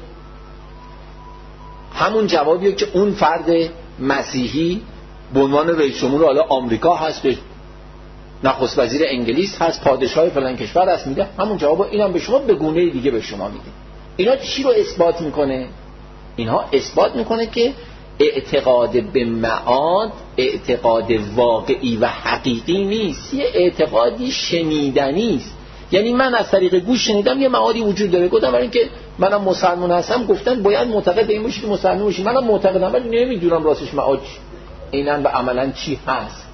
همون جوابیه که اون فرد مسیحی به عنوان رئیس جمهور حالا آمریکا هست، نخست وزیر انگلیس هست، پادشاه فلان کشور هست، میده همون جوابو اینم به شما به گونه دیگه به شما میده. اینا چی رو اثبات میکنه؟ اینها اثبات میکنه که اعتقاد به معاد اعتقاد واقعی و حقیقی نیست، یه اعتقادی شنیدنی است. یعنی من از طریق گوش شنیدم یه معادی وجود داره، گفتم برای اینکه منم مسلمان هستم گفتن باید معتقد به این باشی که مسلمان باشی، منم معتقدم ولی نمیدونم راستش معاد چی، اینن به عملا چی هست.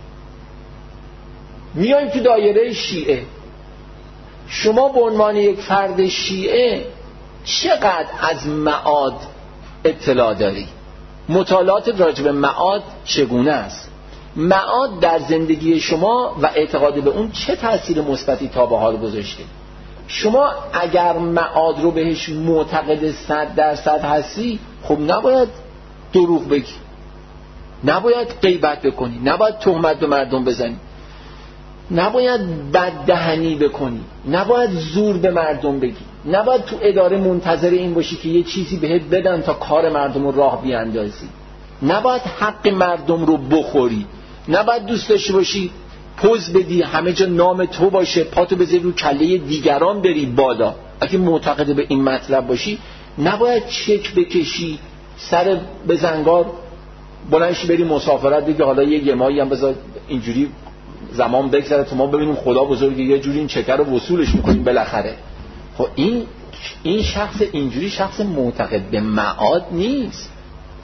میایم تو دایره شیعه. شما به عنوان یک فرد شیعه چقدر از معاد اطلاع داری؟ مطالعات راجع به معاد چگونه است؟ معاد در زندگی شما و اعتقاد به اون چه تأثیر مثبتی تا به حال گذاشته؟ شما اگر معاد رو بهش معتقد 100% هستی، خب نباید دروغ بگی، نباید غیبت بکنی، نباید تهمت به مردم بزنی، نباید بددهنی بکنی، نباید زور به مردم بگی، نباید تو اداره منتظر این باشی که یه چیزی بهت بدن تا کار مردم رو راه بیاندازی، نباید حق مردم رو بخوری، نباید دوست داشته باشی پوز بدی همه جا نام تو باشه، پاتو بذاری رو کله دیگران بری بالا. اگه معتقد به این مطلب باشی نباید چک بکشی، سر به زنگار بلندشی بری مسافرت بگی حالا یه ماهی هم بذار اینجوری زمان بگذره تو ما ببینیم خدا بزرگه یه جوری این چکر رو وصولش میکنیم بالاخره. خب این شخص اینجوری شخص معتقد به معاد نیست،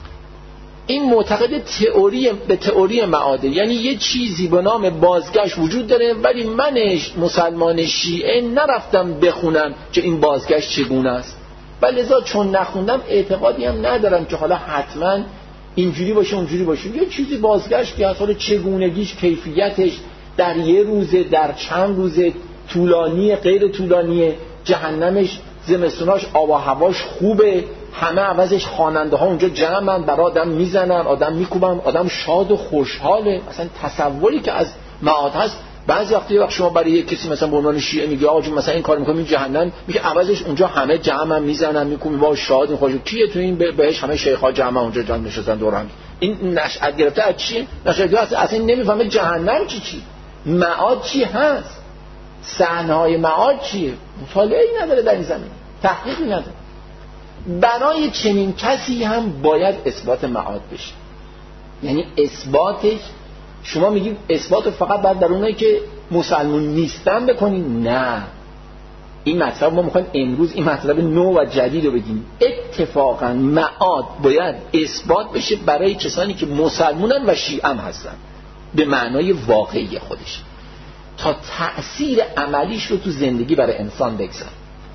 این معتقد به تئوری معاده. یعنی یه چیزی به نام بازگشت وجود داره، ولی من مسلمان شیعه نرفتم بخونم که این بازگشت چگونه است، ولذا چون نخوندم اعتقادی هم ندارم که حالا حتما اینجوری باشه اونجوری باشه. یه چیزی بازگشت که اصلا چگونگیش، کیفیتش، در یه روزه، در چند روزه، طولانی غیر طولانی، جهنمش زمستوناش آب و هواش خوبه، همه عوضش خواننده ها اونجا جمعن، برای آدم میزنن، آدم میکوبن، آدم شاد و خوشحاله. مثلا تصوری که از معاد هست، بعضی وقتی شما برای یک کسی مثلا به عنوان شیعه میگی آقا جون مثلا این کار میکنیم این جهنم، میگه عوضش اونجا همه جمعن، میزنن، میکوبن، با شاد و خوش. کیه تو این بهش همه شیخ‌ها جمع اونجا جمع نشستن دور هم. این نشأت گرفته از چی؟ نشأت گرفته اصلا نمیفهمه جهنم چی، معاد چی هست، صحنه‌های معاد چیه، مطالعه‌ای نداره در این زمینه، تحقیقی نداره. برای چنین کسی هم باید اثبات معاد بشه. یعنی اثباتش، شما میگید اثبات فقط باید در اونایی که مسلمان نیستن بکنید، نه، این مطلب ما میخوایم امروز این مطلب نو و جدید رو بگیم. اتفاقا معاد باید اثبات بشه برای کسانی که مسلمانن و شیعه هم هستن به معنای واقعی خودش، تا تأثیر عملیش رو تو زندگی برای انسان بگذاره.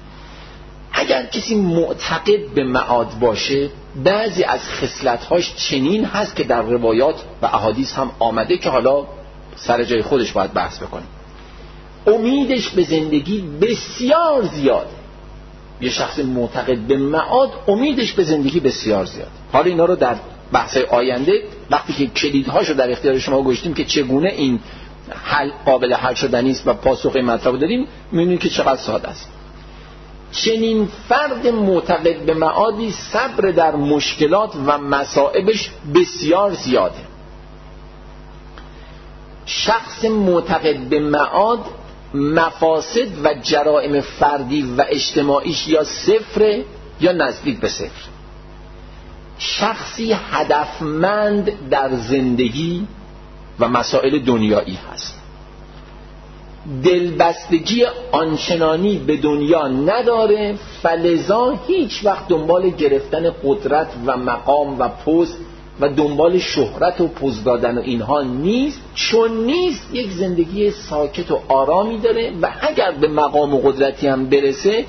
اگر کسی معتقد به معاد باشه، بعضی از خصلت‌هاش چنین هست که در روایات و احادیث هم آمده که حالا سر جای خودش باید بحث بکنیم. امیدش به زندگی بسیار زیاد. یه شخص معتقد به معاد امیدش به زندگی بسیار زیاد. حالا اینا رو در بحث‌های آینده وقتی که کلیدهاشو در اختیار شما گذاشتیم که چگونه این قابل حل شدنی است و پاسخ این مطلب دادیم، می‌بینید که چقدر ساده است. چنین فرد معتقد به معادی صبر در مشکلات و مصائبش بسیار زیاده. شخص معتقد به معاد مفاسد و جرائم فردی و اجتماعیش یا صفر یا نزدیک به صفر. شخصی هدفمند در زندگی و مسائل دنیایی هست، دلبستگی آنچنانی به دنیا نداره، فلذا هیچ وقت دنبال گرفتن قدرت و مقام و پست و دنبال شهرت و پوز دادن و اینها نیست، چون نیست یک زندگی ساکت و آرامی داره و اگر به مقام و قدرتی هم برسه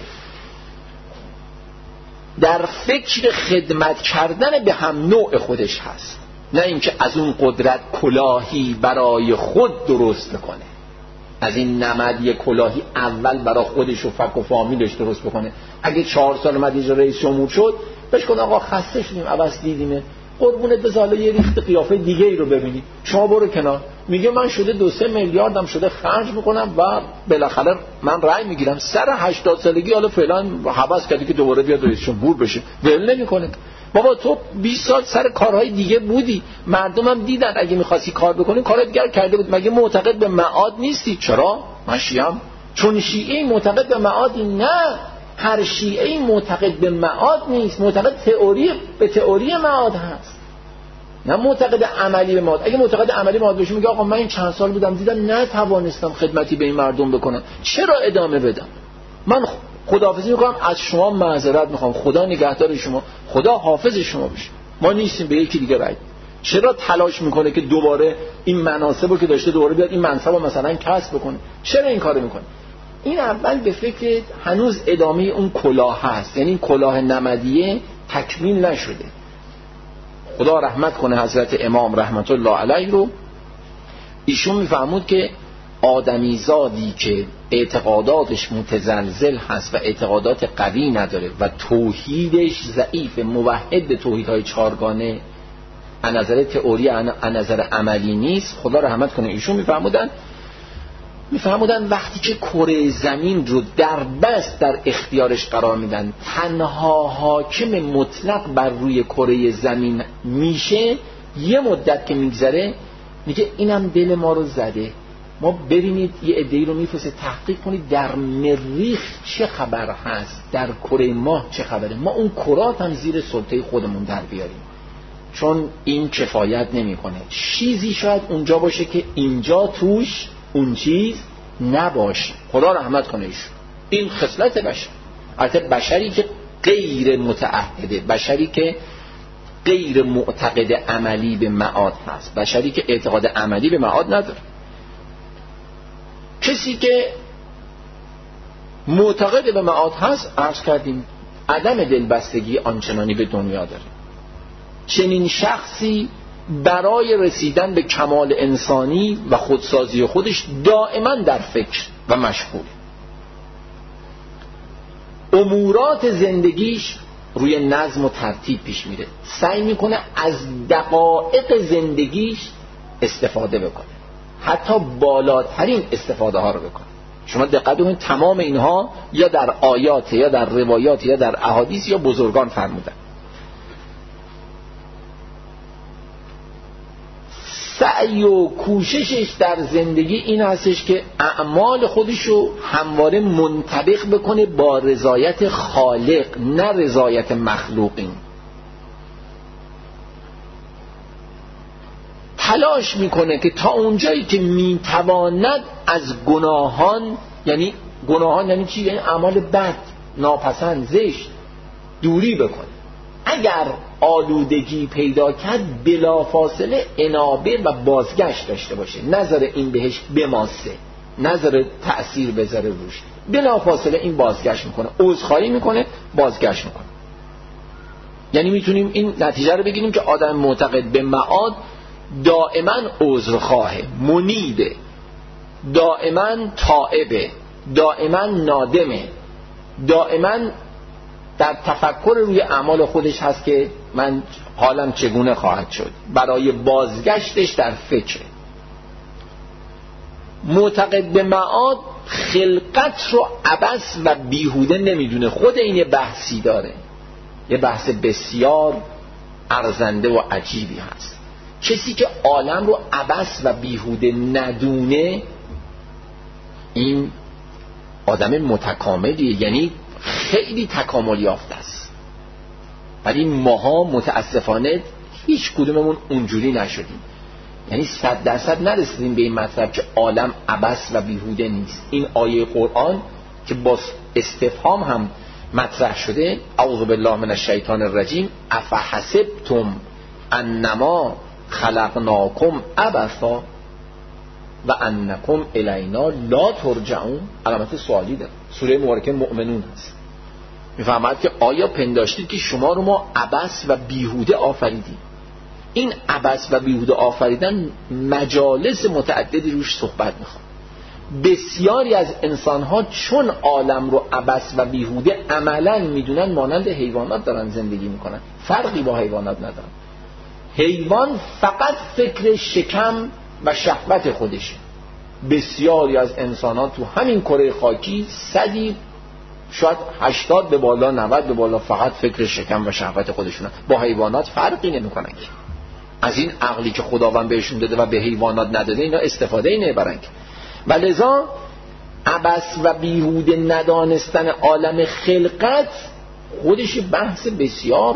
در فکر خدمت کردن به هم نوع خودش هست، نه اینکه از اون قدرت کلاهی برای خود درست بکنه، از این نمد یک کلاهی اول برای خودش و فک و فامیلش درست بکنه. اگه 4 سال اومد اینجا رئیس جمهور شد بهش کن آقا خسته شدیم عوض دیدیمه، قربونت بذار یه ریخت قیافه دیگه ای رو ببینی، شما برو کنار. میگه من شده 2-3 میلیاردم شده خرج میکنم و بالاخره من رأی میگیرم، سر 80 سالگی حالا فعلا حواس کردی که دوباره بیاد رئیس جمهور بشه، ول نمیکنه. بابا تو 20 سال سر کارهای دیگه بودی، مردمم دیدن اگه می‌خواستی کار بکنی کار دیگه کرده بود. مگه معتقد به معاد نیستی؟ چرا؟ من شیعه‌ام. چون شیعه معتقد به معادی؟ نه، هر شیعه معتقد به معاد نیست، معتقد به تئوری معاد هست، نه معتقد عملی به معاد. اگه معتقد عملی معاد بشه میگه آقا من این چند سال بودم دیدم نتوانستم خدمتی به این مردم بکنم، چرا ادامه بدم؟ من خداحافظی میکنم، از شما معذرت میخوام، خدا نگهدار شما، خدا حافظ شما بشه، ما نیستیم به یکی دیگه رأی. چرا تلاش میکنه که دوباره این مناصبو که داشته دوباره بیاد این منصبو مثلا کسب بکنه؟ چرا این کارو میکنه؟ این اول به فکر هنوز ادامه اون کلاه هست، یعنی این کلاه نمدیه تکمیل نشده. خدا رحمت کنه حضرت امام رحمت الله علیه رو، ایشون میفهمود که آدمی زادی که اعتقاداتش متزلزل هست و اعتقادات قوی نداره و توحیدش ضعیف، موحد به توحیدهای چارگانه از نظر تئوری از نظر عملی نیست، خدا رحمت کنه ایشون میفهمودن وقتی که کره زمین رو در بست در اختیارش قرار میدن، تنها حاکم مطلق بر روی کره زمین میشه، یه مدت که میگذره میگه اینم دل ما رو زده، ما ببینید یه عده‌ای رو میفرسته تحقیق کنید در مریخ چه خبر هست، در کره ماه چه خبره، ما اون کرات هم زیر سلطه خودمون در بیاریم، چون این کفایت نمیکنه. چیزی شاید اونجا باشه که اینجا توش اون چیز نباشه. خدا رحمت کنه ایشون. این خصلت بشر، البته بشری که غیر متعهده، بشری که غیر معتقد عملی به معاد هست، بشری که اعتقاد عملی به معاد نداره. کسی که معتقد به معاد هست، عرض کردیم عدم دلبستگی آنچنانی به دنیا داره. چنین شخصی برای رسیدن به کمال انسانی و خودسازی خودش دائما در فکر و مشغول، امورات زندگیش روی نظم و ترتیب پیش میره، سعی میکنه از دقایق زندگیش استفاده بکنه، حتی بالاترین استفاده ها رو بکنه. شما دقت کنید تمام اینها یا در آیات یا در روایات یا در احادیث یا بزرگان فرمودن. سعی و کوششش در زندگی این هستش که اعمال خودشو همواره منطبق بکنه با رضایت خالق، نه رضایت مخلوقین. تلاش میکنه که تا اونجایی که میتواند از گناهان، یعنی گناهان یعنی چی؟ یعنی اعمال بد، ناپسند، زشت دوری بکنه. اگر آلودگی پیدا کرد بلافاصله انابه و بازگشت داشته باشه، نذاره این بهش بماسه، نذاره تأثیر بذاره روش، بلافاصله این بازگشت میکنه، عذرخواهی میکنه، بازگشت میکنه. یعنی میتونیم این نتیجه رو بگیریم که آدم معتقد به معاد دائما عذرخواهه، منیبه، دائما تائبه، دائما نادمه، دائما در تفکر روی اعمال خودش هست که من حالم چگونه خواهد شد، برای بازگشتش در فکر. معتقد به معاد خلقت رو عبث و بیهوده نمیدونه. خود این یه بحثی داره، یه بحث بسیار ارزنده و عجیبی هست. کسی که عالم رو عبث و بیهوده ندونه، این آدم متکاملیه، یعنی خیلی تکامل یافته است. ولی ماها متاسفانه هیچ کدوممون اونجوری نشدیم، یعنی 100% نرسیدیم به این مطلب که عالم عبث و بیهوده نیست. این آیه قرآن که با استفهام هم مطرح شده، اعوذ بالله من الشیطان الرجیم، افحسبتم انما خلقناکم عبثا و انکم الینا لا ترجعون، علامت سوالی داره. سوره مبارکه مؤمنون هست. میفهمد که آیا پنداشتید که شما رو ما عبث و بیهوده آفریدیم؟ این عبث و بیهوده آفریدن مجالس متعددی روش صحبت میخواد. بسیاری از انسانها چون عالم رو عبث و بیهوده عملا میدونن، مانند حیوانات دارن زندگی میکنن، فرقی با حیوانات ندارن. حیوان فقط فکر شکم و شهوت خودشه. بسیاری از انسان‌ها تو همین کره خاکی 100 شاید 80 به بالا 90 به بالا فقط فکر شکم و شهوت خودشونه. با حیوانات فرقی نمی‌کنن. از این عقلی که خداوند بهشون داده و به حیوانات نداده اینا استفاده نمی‌برن. و لذا عبث و بیهوده ندانستن عالم خلقت خودش بحث بسیار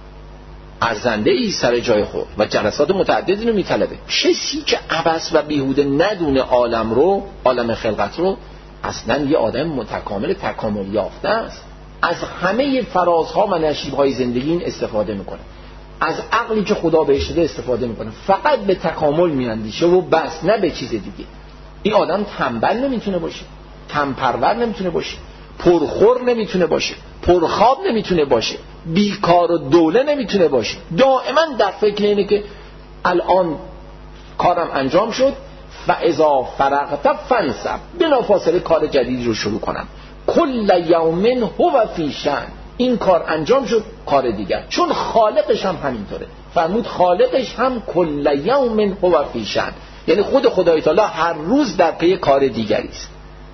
ارزنده ای سر جای خود و جلسات متعددی رو میطلبه. کسی که عبث و بیهوده ندونه عالم رو، عالم خلقت رو، اصلا یه آدم متکامل تکامل یافته است. از همه فرازها و نشیب‌های زندگی این استفاده میکنه، از عقلی که خدا بهش داده استفاده میکنه، فقط به تکامل میاندیشه و بس، نه به چیز دیگه. این آدم تنبل نمیتونه باشه. تنپرور نمیتونه باشه، پرخور نمیتونه باشه، پرخواب نمیتونه باشه، بیکار و دوله نمیتونه باشه. دائما در فکر اینه که الان کارم انجام شد، فاذا فرغت فانصب، بلافاصله کار جدیدی رو شروع کنم. کل یوم هو فی شأن، این کار انجام شد کار دیگر، چون خالقش هم همینطوره. فرمود خالقش هم کل یوم هو فی شأن، یعنی خود خدای تعالی هر روز در پی کار دیگری است.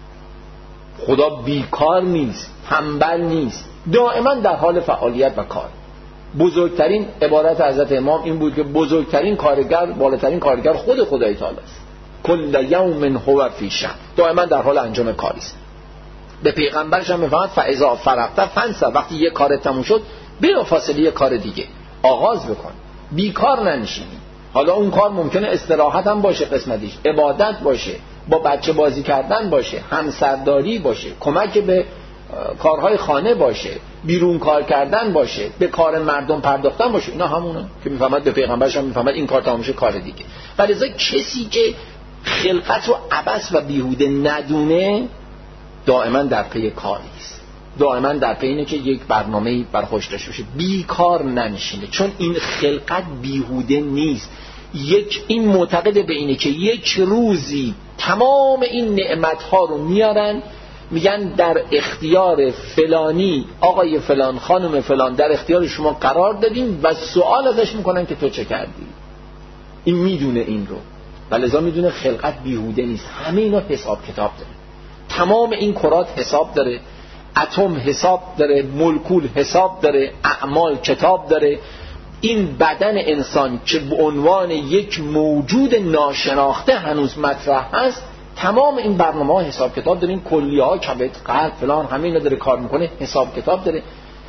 خدا بیکار نیست، تنبل نیست، دائما در حال فعالیت و کار. بزرگترین عبارت حضرت امام این بود که بزرگترین کارگر، بالاترین کارگر خود خدای تعالی است. کل یوم هو فی شأن، دائما در حال انجام کاری است. به پیغمبرش هم میفرماد فاذا فرغت فانصب، وقتی یک کار تموم شد بلافاصله یک کار دیگه آغاز بکن، بیکار ننشینی. حالا اون کار ممکنه استراحت هم باشه، قسمتیش عبادت باشه، با بچه بازی کردن باشه، همسرداری باشه، کمک به کارهای خانه باشه، بیرون کار کردن باشه، به کار مردم پرداختن باشه. اینا همونه که میفهمد به پیغمبرش هم میفهمد این کار تمام شه کار دیگه. ولی کسی که خلقت رو عبث و بیهوده ندونه دائما در پی کاری است، دائما در پی اینه که یک برنامه‌ای برخوش داشته باشه، بیکار ننشینه، چون این خلقت بیهوده نیست. این معتقد به اینه که یک روزی تمام این نعمت‌ها رو میارن میگن در اختیار فلانی آقای فلان خانم فلان در اختیار شما قرار دادیم و سوال ازش میکنن که تو چه کردی. این میدونه این رو و لذا میدونه خلقت بیهوده نیست، همه اینا حساب کتاب داره. تمام این کرات حساب داره، اتم حساب داره، مولکول حساب داره، اعمال کتاب داره. این بدن انسان که به عنوان یک موجود ناشناخته هنوز مطرح هست، تمام این برنامه ها حساب کتاب داره. این کلیه ها، کبد، قلب، فلان، همه اینا داره کار میکنه، حساب کتاب داره.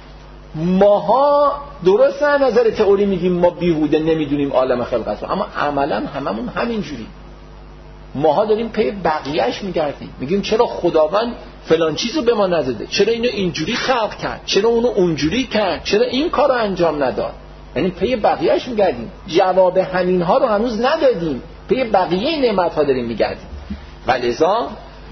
ماها درست از نظر تئوری میگیم ما بیهوده نمیدونیم عالم خلقت رو، اما عملا هممون همینجوری. ماها داریم پی بقیهش میگردیم، میگیم چرا خداوند فلان چیزو به ما نداده، چرا اینو اینجوری خلق کرد، چرا اونو اونجوری کرد، چرا این کارو انجام نداد. یعنی پی بقیهش میگردیم، جواب همین ها رو هنوز ندادیم، پی بقیه نعمت ها داریم میگردیم. ولذا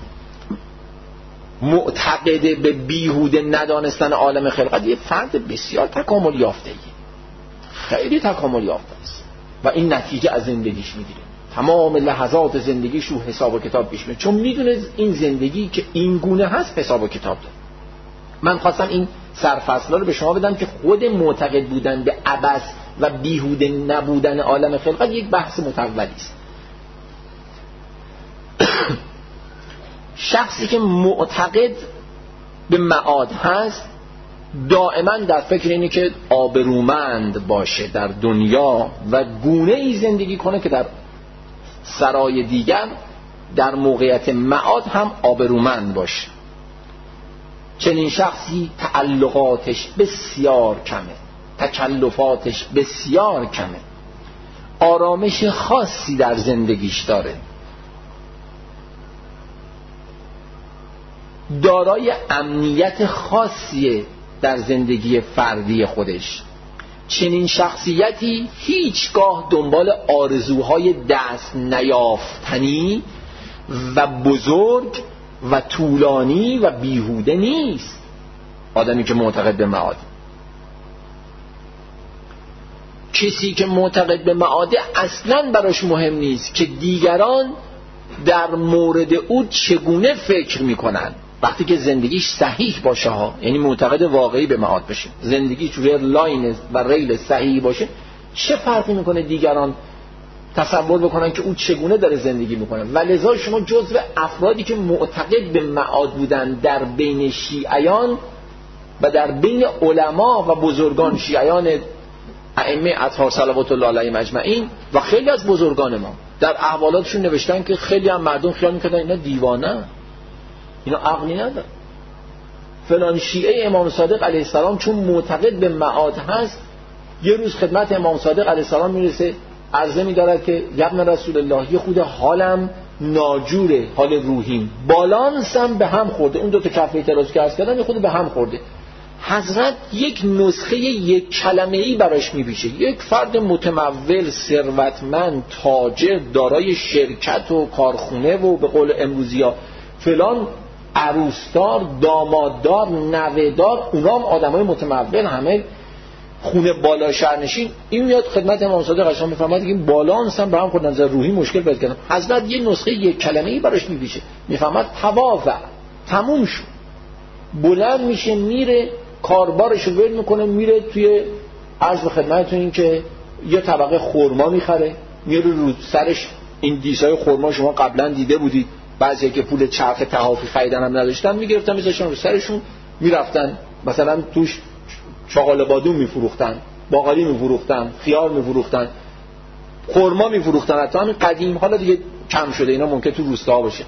معتقد به بیهوده ندانستن عالم خلقت یه فرد بسیار تکامل یافته‌ای، خیلی تکامل یافته است و این نتیجه از زندگیش میگیره. تمام لحظات زندگیش رو حساب و کتاب پیش میره، چون میدونه این زندگی که این گونه هست حساب و کتاب داره. من خواستم این سرفصل‌ها رو به شما بدم که خود معتقد بودن به عبث و بیهوده نبودن عالم خلقت یک بحث متولی است. شخصی که معتقد به معاد هست دائما در فکر اینه که آبرومند باشه در دنیا و گونه ای زندگی کنه که در سرای دیگر در موقعیت معاد هم آبرومند باشه. چنین شخصی تعلقاتش بسیار کمه، تکلفاتش بسیار کمه، آرامش خاصی در زندگیش داره، دارای امنیت خاصیه در زندگی فردی خودش. چنین شخصیتی هیچگاه دنبال آرزوهای دست نیافتنی و بزرگ و طولانی و بیهوده نیست. آدمی که معتقد به معاد، کسی که معتقد به معاده اصلاً براش مهم نیست که دیگران در مورد او چگونه فکر میکنن. وقتی که زندگیش صحیح باشه ها، یعنی معتقد واقعی به معاد باشه، زندگیش روی لاین و ریل صحیح باشه، چه فرقی میکنه دیگران تصور بکنن که او چگونه داره زندگی میکنه. ولذا شما جزو افرادی که معتقد به معاد بودن در بین شیعیان و در بین علما و بزرگان شیعیان ائمه اطهار صلوات الله علیهم اجمعین و خیلی از بزرگان ما در احوالاتشون نوشتن که خیلی هم مردم خیال میکردن اینا دیوانه، اینا عقلی نداره. فلان شیعه امام صادق علیه السلام چون معتقد به معاد هست، یه روز خدمت امام صادق علیه السلام میرسه، عرضه می‌دارد که ابن رسول الله یه خود حالم ناجوره، حال روحیم، بالانسم به هم خورده، اون دو تا کفه تراز که عرض کردم یه خود به هم خورده. حضرت یک نسخه یک کلمه‌ای براش می‌پیشه. یک فرد متمول، ثروتمند، تاجر، دارای شرکت و کارخونه و به قول امروزی‌ها فلان عروسدار، داماددار، نوه‌دار، اونا هم آدمای متمول، همه خونه بالا شهرنشین. این میاد خدمت امام صادق علیه السلام میفرماد که این بالانس هم برام خود نظر روحی مشکل پیدا کردم. حضرت یه نسخه یک کلمه‌ای براش میپیشه، میفرماد تواضع، تموم شد. بلند میشه میره کاربارشو ول میکنه، میره توی عرض به خدمتتون این که یه طبقه خرما میخره، میره رو سرش. این دیسای خرما شما قبلا دیده بودید، بعضی که پول چرخ تحافی خریدن هم نداشتن میگرفتن میذاشتن رو سرشون، میرفتن مثلا توش چاقال بادوم میفروختن، باقالی میفروختن، خیار میفروختن، خرما میفروختن. حتی همین قدیم، حالا دیگه کم شده اینا، ممکن تو روستا باشه.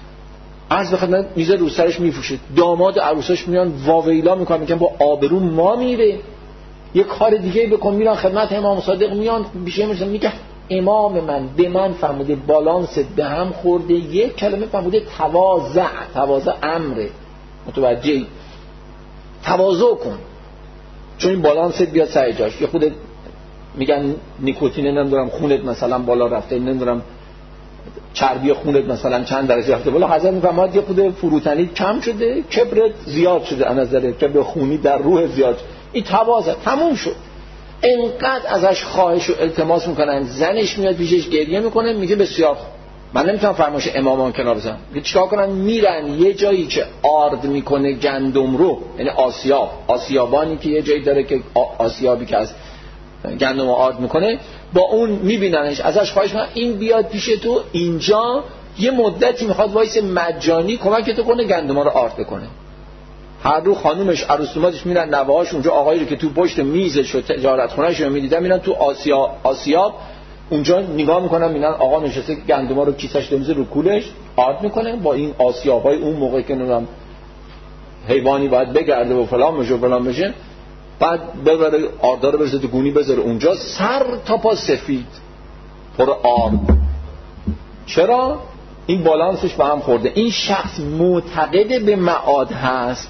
عرض به خدمت میذاره رو سرش میفروشه. داماد عروساش میان واویلا میکنن، میگن با آبرو ما میره یه کار دیگه بکن. میرن خدمت امام صادق، میان بیشه میگه امام من به من فرموده بالانس به هم خورده، یک کلمه فرموده تواضع. تواضع امره، متوجه تواضع کن چون این بالانست بیاد سر جاش. یه خود میگن نیکوتین نمیدونم خونت مثلا بالا رفته، نمیدونم چربی خونت مثلا چند درجه رفته بالا، حضرت میفرماد یه خود فروتنی کم شده، کبرت زیاد شده، از نظر کبر خونی در روح زیاد شده. این تواضع تموم شد. انقدر ازش خواهش و التماس میکنن، زنش میاد پیشش گریه میکنه، میگه بسیار خوب، من نمیتونم فرمایش امامان کنار بزنم. چیکار کنن؟ میرن یه جایی که آرد میکنه گندم رو، یعنی آسیابانی که یه جایی داره که آسیابی که از گندم آرد میکنه، با اون میبیننش، ازش خواهش میکنن این بیاد پیش تو اینجا یه مدتی میخواد وایس مجانی کمک تو کنه گندما رو آرد بکنه. هر رو خانومش عروسوماتش میرن، نوه‌هاش اونجا، آقایی رو که تو پشت میزش و تجارت خونه‌اش رو میدیدن میرن تو آسیاب اونجا نگاه میکنن، میبینن آقا نشسته گندما رو کیسش دمیزه رو کولش آرد میکنه با این آسیابای اون موقع که نمیدونم حیوانی باید بگرده و فلان بشه، بعد ببره آردا رو برسه تو گونی بذاره اونجا، سر تا پا سفید پر آرد. چرا؟ این بالانسش به هم خورده. این شخص معتقد به معاد هست،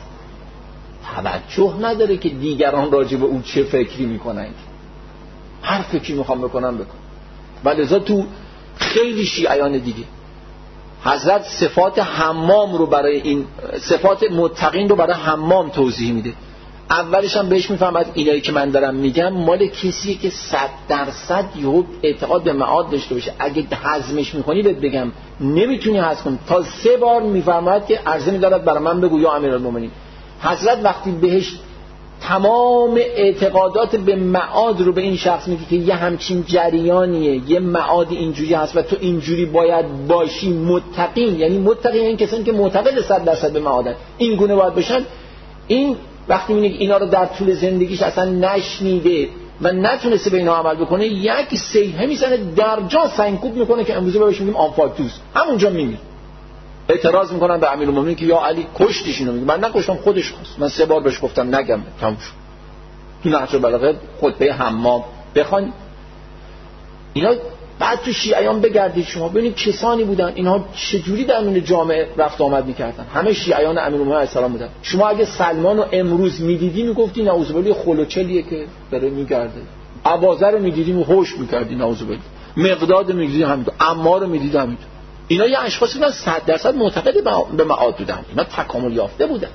توجه نداره که دیگران راجع به اون چه فکری میکنن. هر فکری میخوام بکنم و لذا تو خیلی شیعیان دیگه حضرت صفات حمام رو برای این صفات متقین رو برای حمام توضیح میده. اولش هم بهش میفهمد اینایی که من دارم میگم مال کسیه که 100% یهو اعتقاد به معاد داشته باشه. اگه هضمش میکنی بهت بگم نمیتونی هضم کنی. تا 3 بار میفرماد که عرضه میدارد برای من بگو یا امیرالمومنین. حضرت وقتی بهش تمام اعتقادات به معاد رو به این شخص میگه که یه همچین جریانیه، یه معاد اینجوری هست و تو اینجوری باید باشی. متقین یعنی متقین این کسانی که معتقد 100% به معادن، این گونه باید بشن. این وقتی میگه اینا رو در طول زندگیش اصلا نشنیده و نتونسته به اینا عمل بکنه، یک سیحه میزنه در جا سنگکوب میکنه که امروزه بهش میگیم آنفاکتوس، همونجا میمیره. اعتراض میکنن به امیرالمومنین که یا علی کشتیش. اینو میگه من نکشتم، خودش خواست. من 3 بار بهش گفتم نگم، تموم شد. تو نهج البلاغه خطبه حمام بخوان. اینا بعد تو شیعیان بگردید شما ببینید کسانی بودن اینها چجوری در میون جامعه رفت آمد میکردن. همه شیعیان امیرالمومنین علیه السلام بودن. شما اگه سلمان رو امروز میدیدی میگفتی نعوذ بالله خلوچلیه که داره میگرده. اباذر رو میدیدی هوش میکردی نعوذ بالله. مقداد رو میدیدی همینطور، عمار رو میدیدی همینطور. اینا یه اشخاصی بودن 100% معتقد به معاد بودن، اینا تکامل یافته بودن.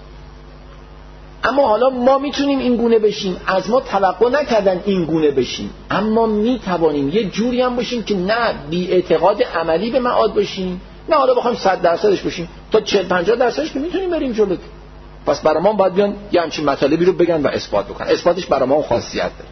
اما حالا ما میتونیم این گونه بشیم، از ما توقع نکردن این گونه بشیم، اما میتوانیم یه جوری هم باشیم که نه بی اعتقاد عملی به معاد باشیم، نه حالا بخوایم 100% باشیم، تا 40-50% که میتونیم بریم جلو. پس برای ما باید بیان یه همچین مطالبی رو بگن و اثبات بکنن. اثباتش برای ما خاصیت داره.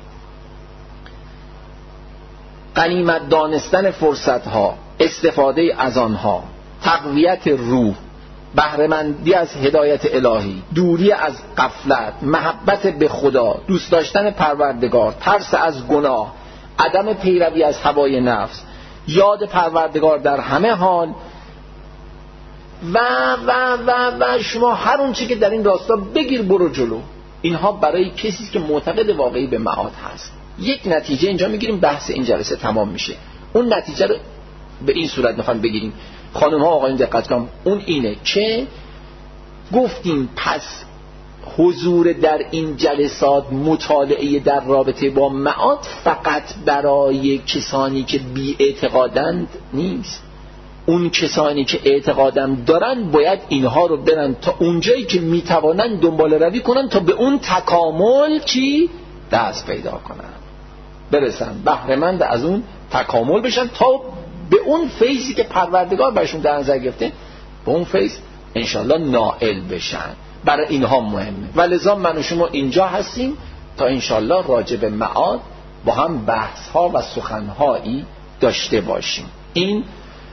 غنیمت دانستن فرصت‌ها، استفاده از آنها، تقویت روح، بهره‌مندی از هدایت الهی، دوری از غفلت، محبت به خدا، دوست داشتن پروردگار، ترس از گناه، عدم پیروی از هوای نفس، یاد پروردگار در همه حال و و و و شما هر اون چی که در این راستا بگیر برو جلو. اینها برای کسی که معتقد واقعی به معاد هست. یک نتیجه اینجا میگیریم، بحث این جلسه تمام میشه. اون نتیجه رو به این صورت میخوام بگیریم. خانم ها آقایون دقت کنم، اون اینه که گفتیم پس حضور در این جلسات مطالعه در رابطه با معاد فقط برای کسانی که بی اعتقادند نیست. اون کسانی که اعتقادم دارن باید اینها رو برن تا اونجایی که میتوانن دنبال روی کنن تا به اون تکامل چی دست پیدا کنن، برسن بهره‌مند از اون تکامل بشن تا به اون فیضی که پروردگار برشون در نظر گرفته، به اون فیض انشالله نائل بشن. برای اینها مهمه و لذا من و شما اینجا هستیم تا انشالله راجع به معاد با هم بحث ها و سخنهایی داشته باشیم. این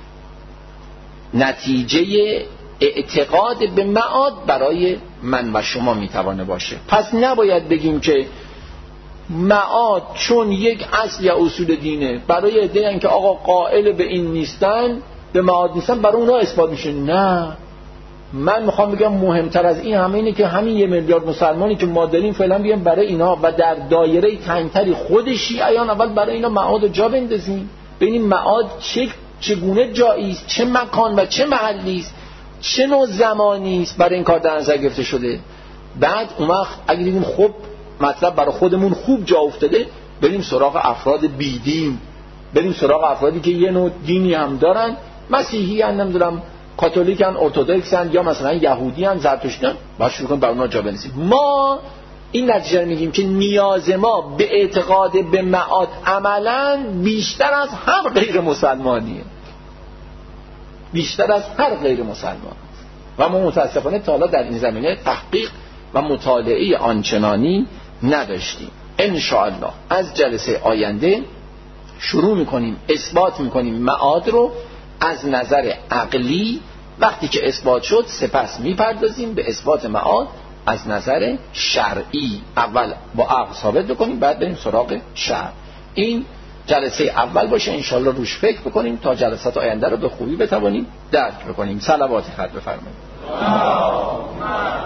نتیجه اعتقاد به معاد برای من و شما میتوانه باشه. پس نباید بگیم که معاد چون یک اصل یا اصول دینه برای عده‌ای که آقا قائل به این نیستن، به معاد نیستن، برای اونها اثبات میشه. نه، من میخوام بگم مهمتر از این همه اینه که همین 1 میلیارد مسلمانی که ما داریم فعلا بیان برای اینا و در دایره تنگتری خود شیعیان اول برای اینا معاد جا بندازیم، ببینیم معاد چگونه جایی است، چه مکان و چه محلی است، چه نوع زمانی است برای این کار در نظر گرفته شده. بعد اون وقت اگه دیدیم خب مطلب برای خودمون خوب جا افتاده، بریم سراغ افراد بیدین، بریم سراغ افرادی که یه نوع دینی هم دارن، مسیحی هم، نمیدونم کاتولیک هم، ارتدوکس هم، یا مثلا یهودی هم، زرتشتی هم، باید شروع کنیم بر اونها جا بندازیم. ما این نتیجه رو میگیم که نیاز ما به اعتقاد به معاد عملاً بیشتر از هر غیر مسلمانیه، بیشتر از هر غیر مسلمان و ما متاسفانه تا حالا در این زمینه تحقیق و مطالعه آنچنانی نداشتیم. انشاءالله از جلسه آینده شروع میکنیم اثبات میکنیم معاد رو از نظر عقلی. وقتی که اثبات شد سپس میپردازیم به اثبات معاد از نظر شرعی. اول با عقل ثابت بکنیم بعد بریم سراغ شرع. این جلسه اول باشه، انشالله روش فکر بکنیم تا جلسات آینده رو به خوبی بتوانیم درک بکنیم. صلوات خط بفرمایید.